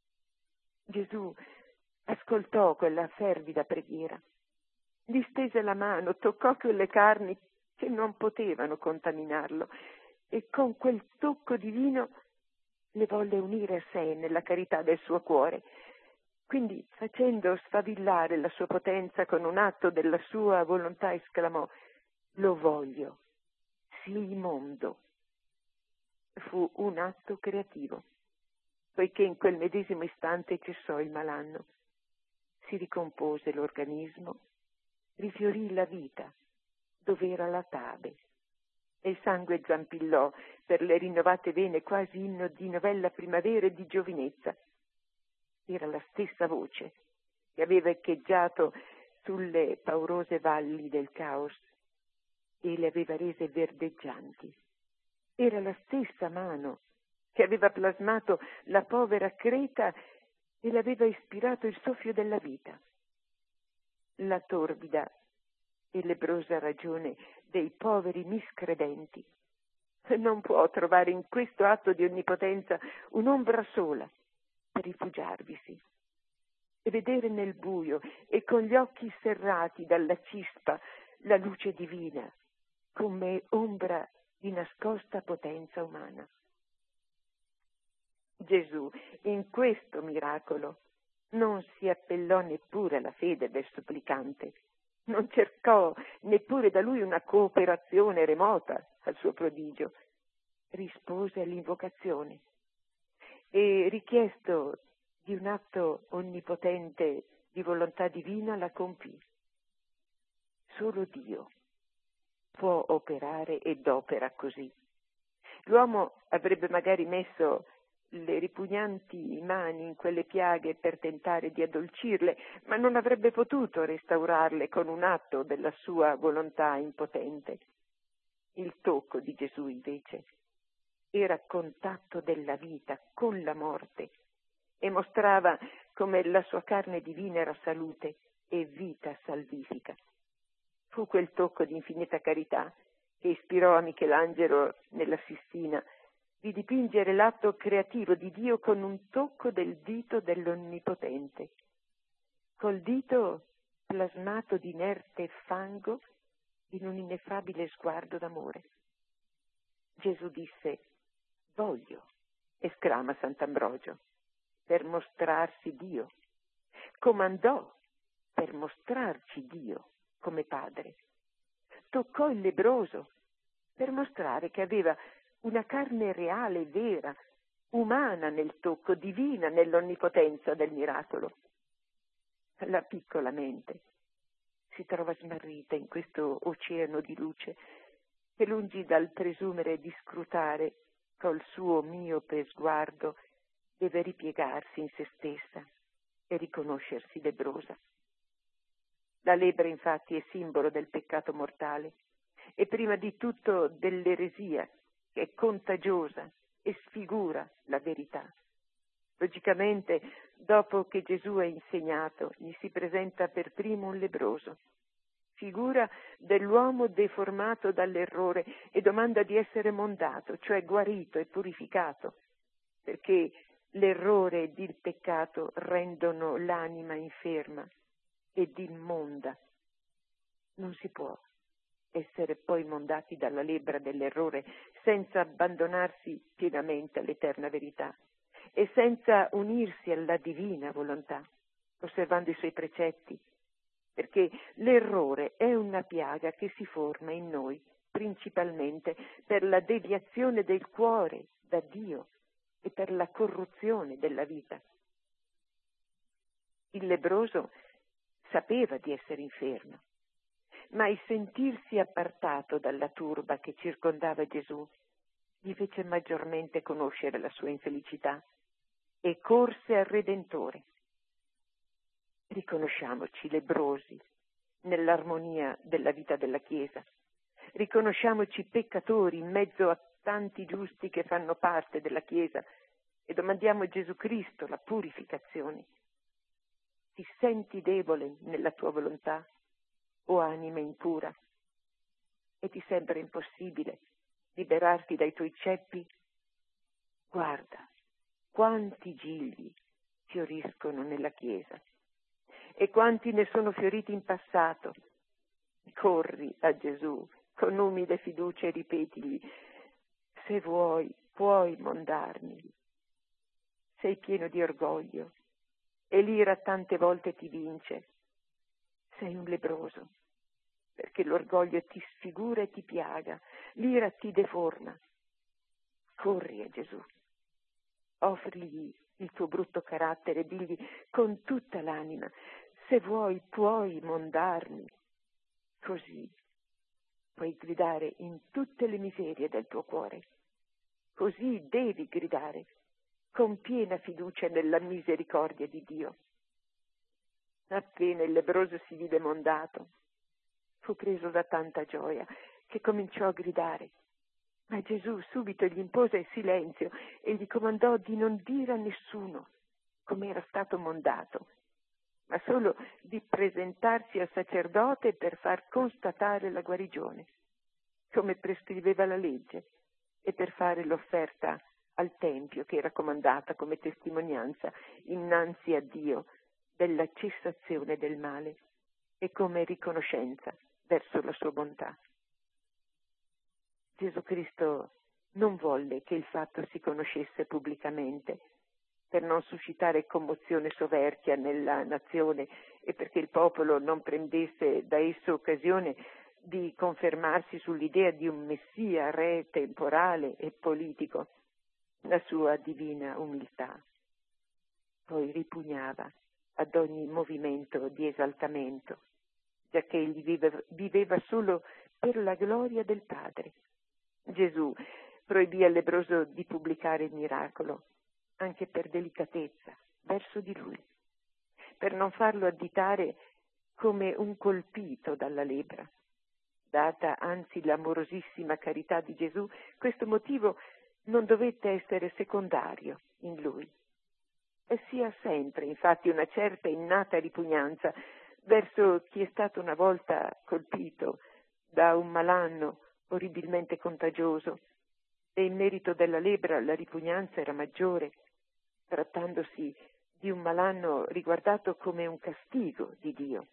Gesù ascoltò quella fervida preghiera, gli stese la mano, toccò quelle carni che non potevano contaminarlo e con quel tocco divino le volle unire a sé nella carità del suo cuore. Quindi, facendo sfavillare la sua potenza con un atto della sua volontà, esclamò: lo voglio, sii mondo. Fu un atto creativo, poiché in quel medesimo istante cessò il malanno, si ricompose l'organismo, rifiorì la vita dov'era la tabe, e il sangue zampillò per le rinnovate vene, quasi inno di novella primavera e di giovinezza. Era la stessa voce che aveva echeggiato sulle paurose valli del caos e le aveva rese verdeggianti. Era la stessa mano che aveva plasmato la povera Creta e le aveva ispirato il soffio della vita. La torbida e lebbrosa ragione dei poveri miscredenti non può trovare in questo atto di onnipotenza un'ombra sola per rifugiarvisi e vedere nel buio e con gli occhi serrati dalla cispa la luce divina come ombra di nascosta potenza umana. Gesù in questo miracolo non si appellò neppure alla fede del supplicante, non cercò neppure da lui una cooperazione remota al suo prodigio, rispose all'invocazione e, richiesto di un atto onnipotente di volontà divina, la compì. Solo Dio può operare ed opera così. L'uomo avrebbe magari messo le ripugnanti mani in quelle piaghe per tentare di addolcirle, ma non avrebbe potuto restaurarle con un atto della sua volontà impotente. Il tocco di Gesù, invece, era contatto della vita con la morte e mostrava come la sua carne divina era salute e vita salvifica. Fu quel tocco di infinita carità che ispirò a Michelangelo nella Sistina di dipingere l'atto creativo di Dio con un tocco del dito dell'Onnipotente, col dito plasmato di inerte fango in un ineffabile sguardo d'amore. Gesù disse: voglio, esclama Sant'Ambrogio, per mostrarsi Dio. Comandò per mostrarci Dio come Padre. Toccò il lebbroso per mostrare che aveva una carne reale, vera, umana nel tocco, divina nell'onnipotenza del miracolo. La piccola mente si trova smarrita in questo oceano di luce che, lungi dal presumere di scrutare col suo miope sguardo, deve ripiegarsi in se stessa e riconoscersi lebbrosa. La lebbra, infatti, è simbolo del peccato mortale e prima di tutto dell'eresia, che è contagiosa e sfigura la verità. Logicamente, dopo che Gesù ha insegnato, gli si presenta per primo un lebbroso, figura dell'uomo deformato dall'errore, e domanda di essere mondato, cioè guarito e purificato, perché l'errore ed il peccato rendono l'anima inferma ed immonda. Non si può essere poi mondati dalla lebbra dell'errore senza abbandonarsi pienamente all'eterna verità e senza unirsi alla divina volontà, osservando i suoi precetti, perché l'errore è una piaga che si forma in noi principalmente per la deviazione del cuore da Dio e per la corruzione della vita. Il lebbroso sapeva di essere infermo, ma il sentirsi appartato dalla turba che circondava Gesù gli fece maggiormente conoscere la sua infelicità e corse al Redentore. Riconosciamoci lebbrosi nell'armonia della vita della Chiesa, riconosciamoci peccatori in mezzo a tanti giusti che fanno parte della Chiesa e domandiamo a Gesù Cristo la purificazione. Ti senti debole nella tua volontà, o anima impura, e ti sembra impossibile liberarti dai tuoi ceppi? Guarda quanti gigli fioriscono nella Chiesa e quanti ne sono fioriti in passato. Corri a Gesù con umile fiducia e ripetigli: se vuoi, puoi mondarmi. Sei pieno di orgoglio e l'ira tante volte ti vince. Sei un lebbroso, perché l'orgoglio ti sfigura e ti piaga, l'ira ti deforma. Corri a Gesù, offrigli il tuo brutto carattere e digli con tutta l'anima: se vuoi, puoi mondarmi. Così puoi gridare in tutte le miserie del tuo cuore. Così devi gridare, con piena fiducia nella misericordia di Dio. Appena il lebbroso si vide mondato, fu preso da tanta gioia che cominciò a gridare. Ma Gesù subito gli impose il silenzio e gli comandò di non dire a nessuno come era stato mondato, ma solo di presentarsi al sacerdote per far constatare la guarigione, come prescriveva la legge, e per fare l'offerta al Tempio che era comandata come testimonianza innanzi a Dio della cessazione del male e come riconoscenza verso la sua bontà. Gesù Cristo non volle che il fatto si conoscesse pubblicamente per non suscitare commozione soverchia nella nazione e perché il popolo non prendesse da esso occasione di confermarsi sull'idea di un Messia, re temporale e politico, la sua divina umiltà. Poi ripugnava ad ogni movimento di esaltamento, giacché egli viveva, viveva solo per la gloria del Padre. Gesù proibì al lebbroso di pubblicare il miracolo, anche per delicatezza verso di lui, per non farlo additare come un colpito dalla lebbra. Data anzi l'amorosissima carità di Gesù, questo motivo non dovette essere secondario in lui. E si ha sempre, infatti, una certa innata ripugnanza verso chi è stato una volta colpito da un malanno orribilmente contagioso, e in merito della lebbra la ripugnanza era maggiore, trattandosi di un malanno riguardato come un castigo di Dio.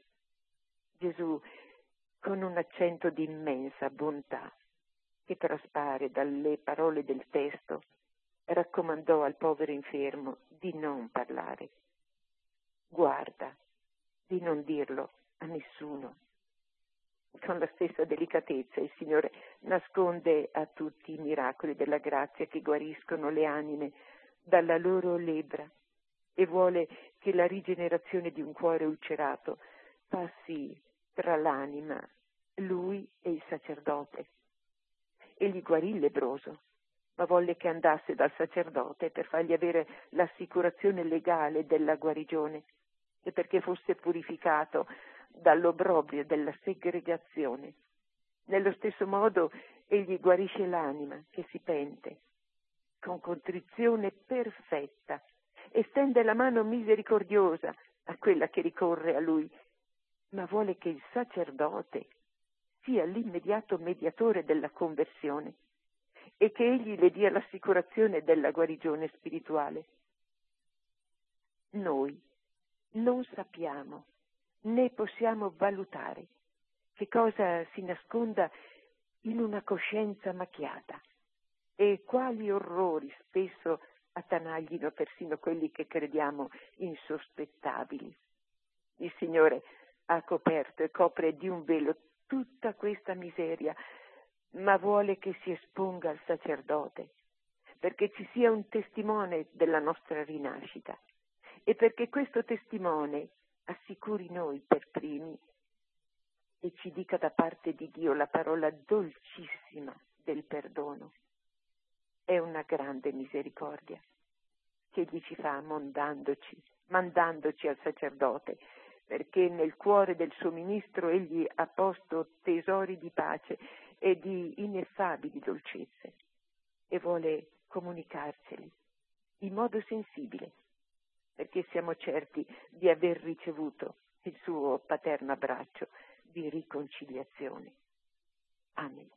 Gesù, con un accento di immensa bontà, che traspare dalle parole del testo, raccomandò al povero infermo di non parlare. Guarda, di non dirlo a nessuno. Con la stessa delicatezza il Signore nasconde a tutti i miracoli della grazia che guariscono le anime dalla loro lebbra e vuole che la rigenerazione di un cuore ulcerato passi tra l'anima, lui e il sacerdote. Egli guarì il lebbroso, ma volle che andasse dal sacerdote per fargli avere l'assicurazione legale della guarigione e perché fosse purificato dall'obbrobrio della segregazione. Nello stesso modo egli guarisce l'anima che si pente con contrizione perfetta e stende la mano misericordiosa a quella che ricorre a lui, ma vuole che il sacerdote sia l'immediato mediatore della conversione e che egli le dia l'assicurazione della guarigione spirituale. Noi non sappiamo né possiamo valutare che cosa si nasconda in una coscienza macchiata e quali orrori spesso attanaglino persino quelli che crediamo insospettabili. Il Signore ha coperto e copre di un velo tutta questa miseria, ma vuole che si esponga al sacerdote, perché ci sia un testimone della nostra rinascita e perché questo testimone assicuri noi per primi e ci dica da parte di Dio la parola dolcissima del perdono. È una grande misericordia che Egli ci fa mandandoci, mandandoci al sacerdote, perché nel cuore del suo ministro Egli ha posto tesori di pace e di ineffabili dolcezze e vuole comunicarceli in modo sensibile, perché siamo certi di aver ricevuto il suo paterno abbraccio di riconciliazione. Amen.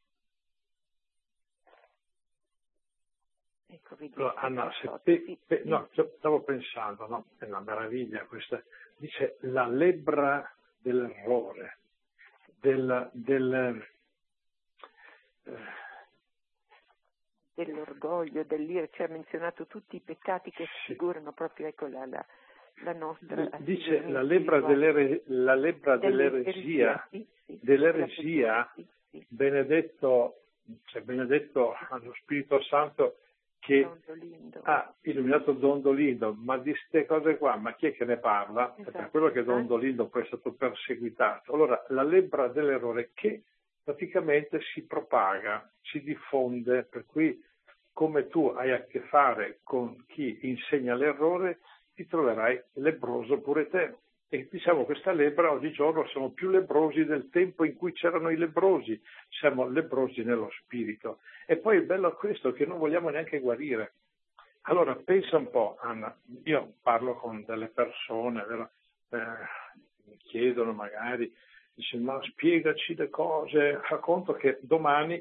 Ecco, vedi, allora, Anna, se te, sì, te, sì. no, stavo pensando, no? È una meraviglia questa. Dice la lebbra dell'errore, del, del, eh, del dell'orgoglio, dell'ira, ci ha menzionato tutti i peccati che Sì. figurano proprio, ecco, la, la, la nostra... Dice la lebbra, dell'ere, la lebbra dell'eresia, sì, sì, dell'eresia, sì, sì. benedetto, cioè benedetto allo Spirito Santo che ha illuminato Don Dolindo, ma di queste cose qua, ma chi è che ne parla? Esatto. È per quello che Don Dolindo poi è stato perseguitato. Allora, la lebbra dell'errore che praticamente si propaga, si diffonde, per cui come tu hai a che fare con chi insegna l'errore, ti troverai lebbroso pure te. E diciamo questa lebbra oggigiorno siamo più lebbrosi del tempo in cui c'erano i lebbrosi, siamo lebbrosi nello spirito. E poi il bello è questo, che non vogliamo neanche guarire. Allora pensa un po', Anna, io parlo con delle persone, vero? Eh, mi chiedono magari, dice ma spiegaci le cose, fa conto che domani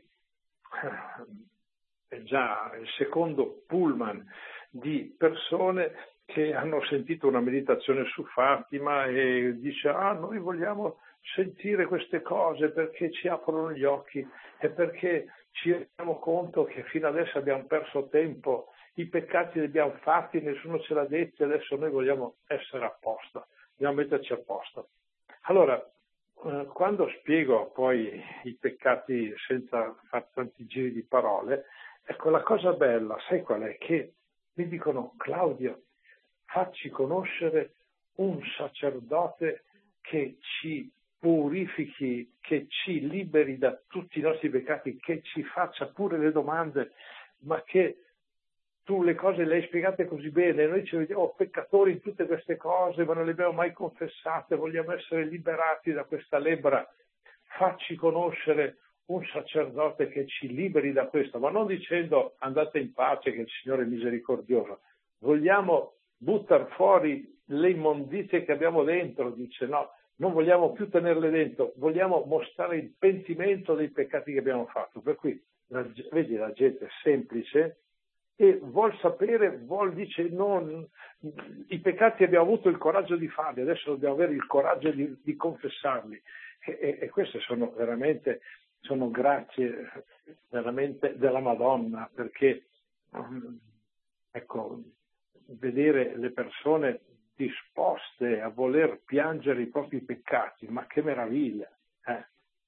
eh, è già il secondo pullman di persone che hanno sentito una meditazione su Fatima e dice ah noi vogliamo sentire queste cose perché ci aprono gli occhi e perché ci rendiamo conto che fino adesso abbiamo perso tempo, i peccati li abbiamo fatti, nessuno ce l'ha detto, adesso noi vogliamo essere a posto, dobbiamo metterci a posto. Allora, eh, quando spiego poi i peccati senza fare tanti giri di parole, ecco la cosa bella, sai qual è? Che mi dicono Claudio, facci conoscere un sacerdote che ci purifichi, che ci liberi da tutti i nostri peccati, che ci faccia pure le domande, ma che tu le cose le hai spiegate così bene, noi ci vediamo peccatori in tutte queste cose, ma non le abbiamo mai confessate, vogliamo essere liberati da questa lebbra, facci conoscere un sacerdote che ci liberi da questo, ma non dicendo andate in pace che il Signore è misericordioso, vogliamo buttare fuori le immondizie che abbiamo dentro, dice no, non vogliamo più tenerle dentro, vogliamo mostrare il pentimento dei peccati che abbiamo fatto. Per cui, la, vedi, la gente è semplice e vuol sapere, vuol, dice, non, i peccati abbiamo avuto il coraggio di farli, adesso dobbiamo avere il coraggio di, di confessarli. E, e, e queste sono veramente, sono grazie veramente della Madonna, perché, ecco, vedere le persone disposte a voler piangere i propri peccati, ma che meraviglia! Eh?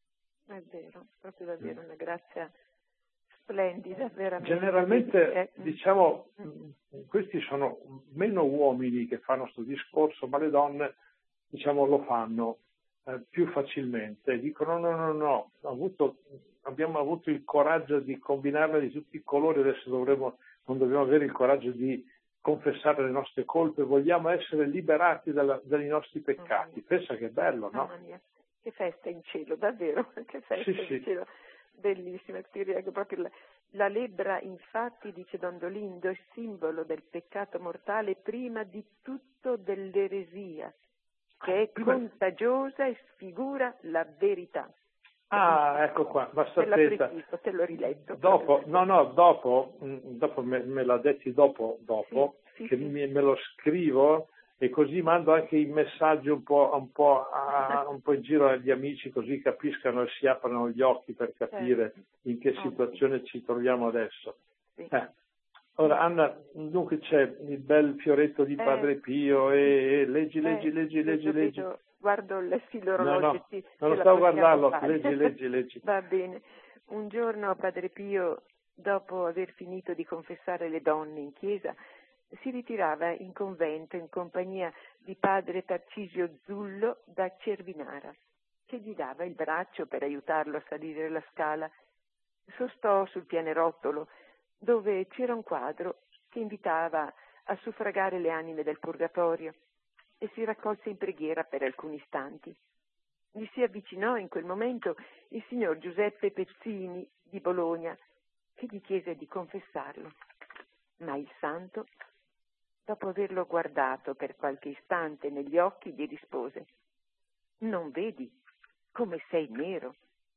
È vero, proprio davvero una grazia splendida, veramente. Generalmente, eh. diciamo, questi sono meno uomini che fanno questo discorso, ma le donne, diciamo, lo fanno eh, più facilmente. Dicono no, no, no, ho avuto, abbiamo avuto il coraggio di combinarle di tutti i colori, adesso dovremo, non dobbiamo avere il coraggio di confessare le nostre colpe, vogliamo essere liberati dalla, dai nostri peccati. Mm. Pensa che bello, no? Mamma mia, che festa in cielo, davvero, che festa sì, in sì. cielo, bellissima, ti riego proprio la, la lebbra, infatti, dice Don Dolindo, è simbolo del peccato mortale prima di tutto dell'eresia, che è prima... contagiosa e sfigura la verità. Ah, ecco qua, basta attenta. Te l'ho riletto. Dopo, no, no, dopo, dopo me, me l'ha detti dopo, dopo sì, sì, che sì. Me, me lo scrivo e così mando anche i messaggi un po', un po', a, un po' in giro agli amici, così capiscano e si aprono gli occhi per capire sì. in che situazione oh, ci troviamo adesso. Sì. Eh. Ora, Anna, dunque c'è il bel fioretto di Padre eh, Pio e, e leggi, leggi, eh, leggi, leggi, leggi. Vedo, guardo il filo orologio. No, no, sì, non lo stavo guardando, leggi, leggi, leggi. Va bene. Un giorno Padre Pio, dopo aver finito di confessare le donne in chiesa, si ritirava in convento in compagnia di Padre Tarcisio Zullo da Cervinara, che gli dava il braccio per aiutarlo a salire la scala. Sostò sul pianerottolo, dove c'era un quadro che invitava a suffragare le anime del purgatorio, e si raccolse in preghiera per alcuni istanti. Gli si avvicinò in quel momento il signor Giuseppe Pezzini di Bologna, che gli chiese di confessarlo. Ma il santo, dopo averlo guardato per qualche istante negli occhi, gli rispose: «Non vedi come sei nero?»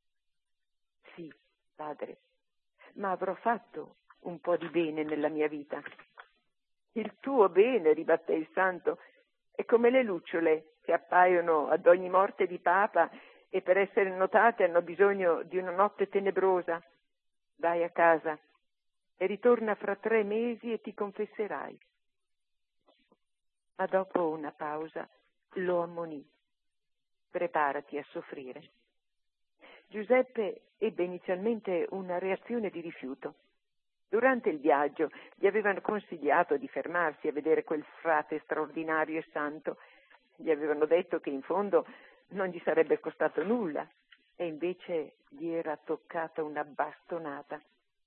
«Sì, padre, ma avrò fatto un po' di bene nella mia vita». «Il tuo bene», ribatté il santo, «è come le lucciole che appaiono ad ogni morte di papa e per essere notate hanno bisogno di una notte tenebrosa. Vai a casa e ritorna fra tre mesi e ti confesserai. Ma dopo una pausa lo ammonì. Preparati a soffrire. Giuseppe ebbe inizialmente una reazione di rifiuto. Durante il viaggio gli avevano consigliato di fermarsi a vedere quel frate straordinario e santo. Gli avevano detto che in fondo non gli sarebbe costato nulla, e invece gli era toccata una bastonata.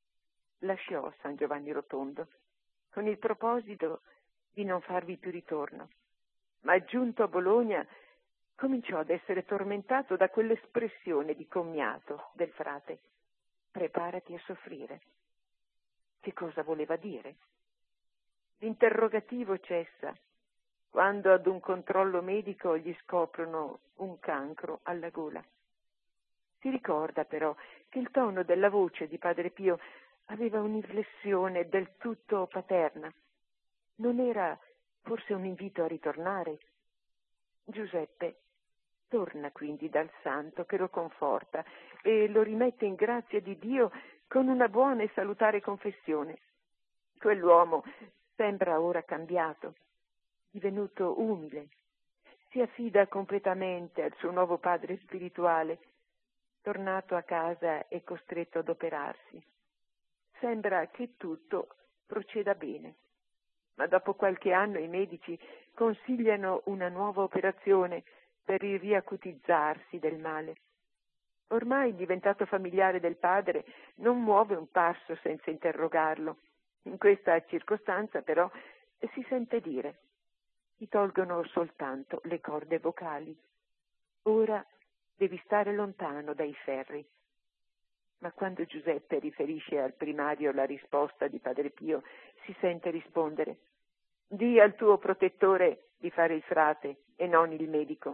Lasciò San Giovanni Rotondo con il proposito di non farvi più ritorno, ma giunto a Bologna cominciò ad essere tormentato da quell'espressione di commiato del frate: preparati a soffrire. Che cosa voleva dire? L'interrogativo cessa quando ad un controllo medico gli scoprono un cancro alla gola. Si ricorda però che il tono della voce di Padre Pio aveva un'inflessione del tutto paterna. Non era forse un invito a ritornare? Giuseppe torna quindi dal santo che lo conforta e lo rimette in grazia di Dio con una buona e salutare confessione. Quell'uomo sembra ora cambiato, divenuto umile, si affida completamente al suo nuovo padre spirituale. Tornato a casa è costretto ad operarsi. Sembra che tutto proceda bene, ma dopo qualche anno i medici consigliano una nuova operazione per il riacutizzarsi del male. Ormai, diventato familiare del padre, non muove un passo senza interrogarlo. In questa circostanza, però, si sente dire: ti tolgono soltanto le corde vocali. Ora devi stare lontano dai ferri. Ma quando Giuseppe riferisce al primario la risposta di Padre Pio, si sente rispondere: di al tuo protettore di fare il frate e non il medico.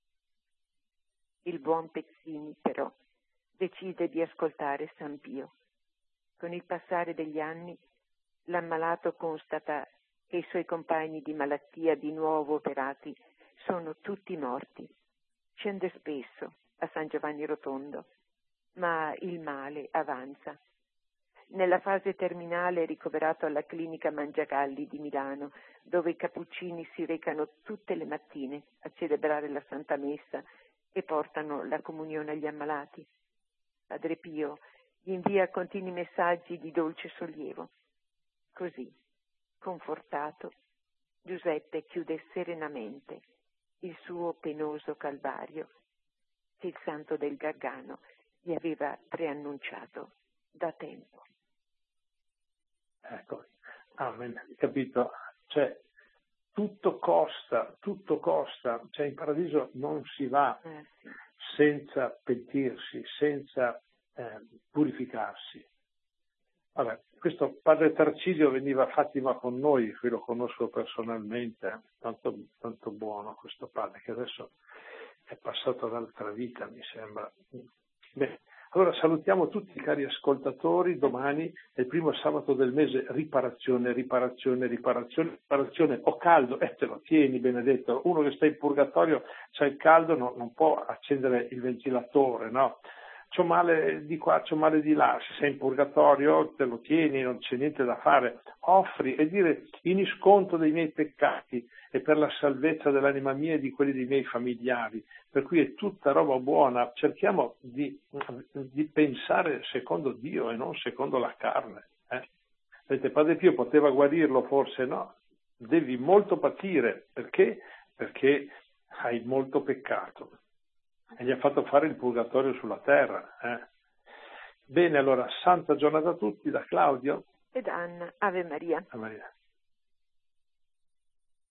Il buon Pezzini, però, decide di ascoltare San Pio. Con il passare degli anni, l'ammalato constata che i suoi compagni di malattia di nuovo operati sono tutti morti. Scende spesso a San Giovanni Rotondo, ma il male avanza. Nella fase terminale è ricoverato alla clinica Mangiagalli di Milano, dove i cappuccini si recano tutte le mattine a celebrare la Santa Messa e portano la comunione agli ammalati. Padre Pio gli invia continui messaggi di dolce sollievo. Così, confortato, Giuseppe chiude serenamente il suo penoso calvario che il santo del Gargano gli aveva preannunciato da tempo. Ecco, amen, capito? Cioè, tutto costa, tutto costa, cioè in paradiso non si va Eh, sì. senza pentirsi, senza eh, purificarsi. Vabbè, questo padre Tarcisio veniva a Fatima con noi, qui lo conosco personalmente, tanto, tanto buono questo padre, che adesso è passato ad altra vita, mi sembra. Beh, allora salutiamo tutti i cari ascoltatori. Domani è il primo sabato del mese, riparazione, riparazione, riparazione, riparazione. Ho caldo, eh te lo tieni, benedetto. Uno che sta in purgatorio, c'ha il caldo, no, non può accendere il ventilatore, no? C'ho male di qua, c'ho male di là, se sei in purgatorio te lo tieni, non c'è niente da fare. Offri e dire: in sconto dei miei peccati e per la salvezza dell'anima mia e di quelli dei miei familiari. Per cui è tutta roba buona. Cerchiamo di, di pensare secondo Dio e non secondo la carne. Eh? Vedete, Padre Pio poteva guarirlo, forse no. Devi molto patire. Perché? Perché hai molto peccato. E gli ha fatto fare il purgatorio sulla terra. Eh? Bene, allora, santa giornata a tutti da Claudio Ed Anna, Ave Maria. a Maria.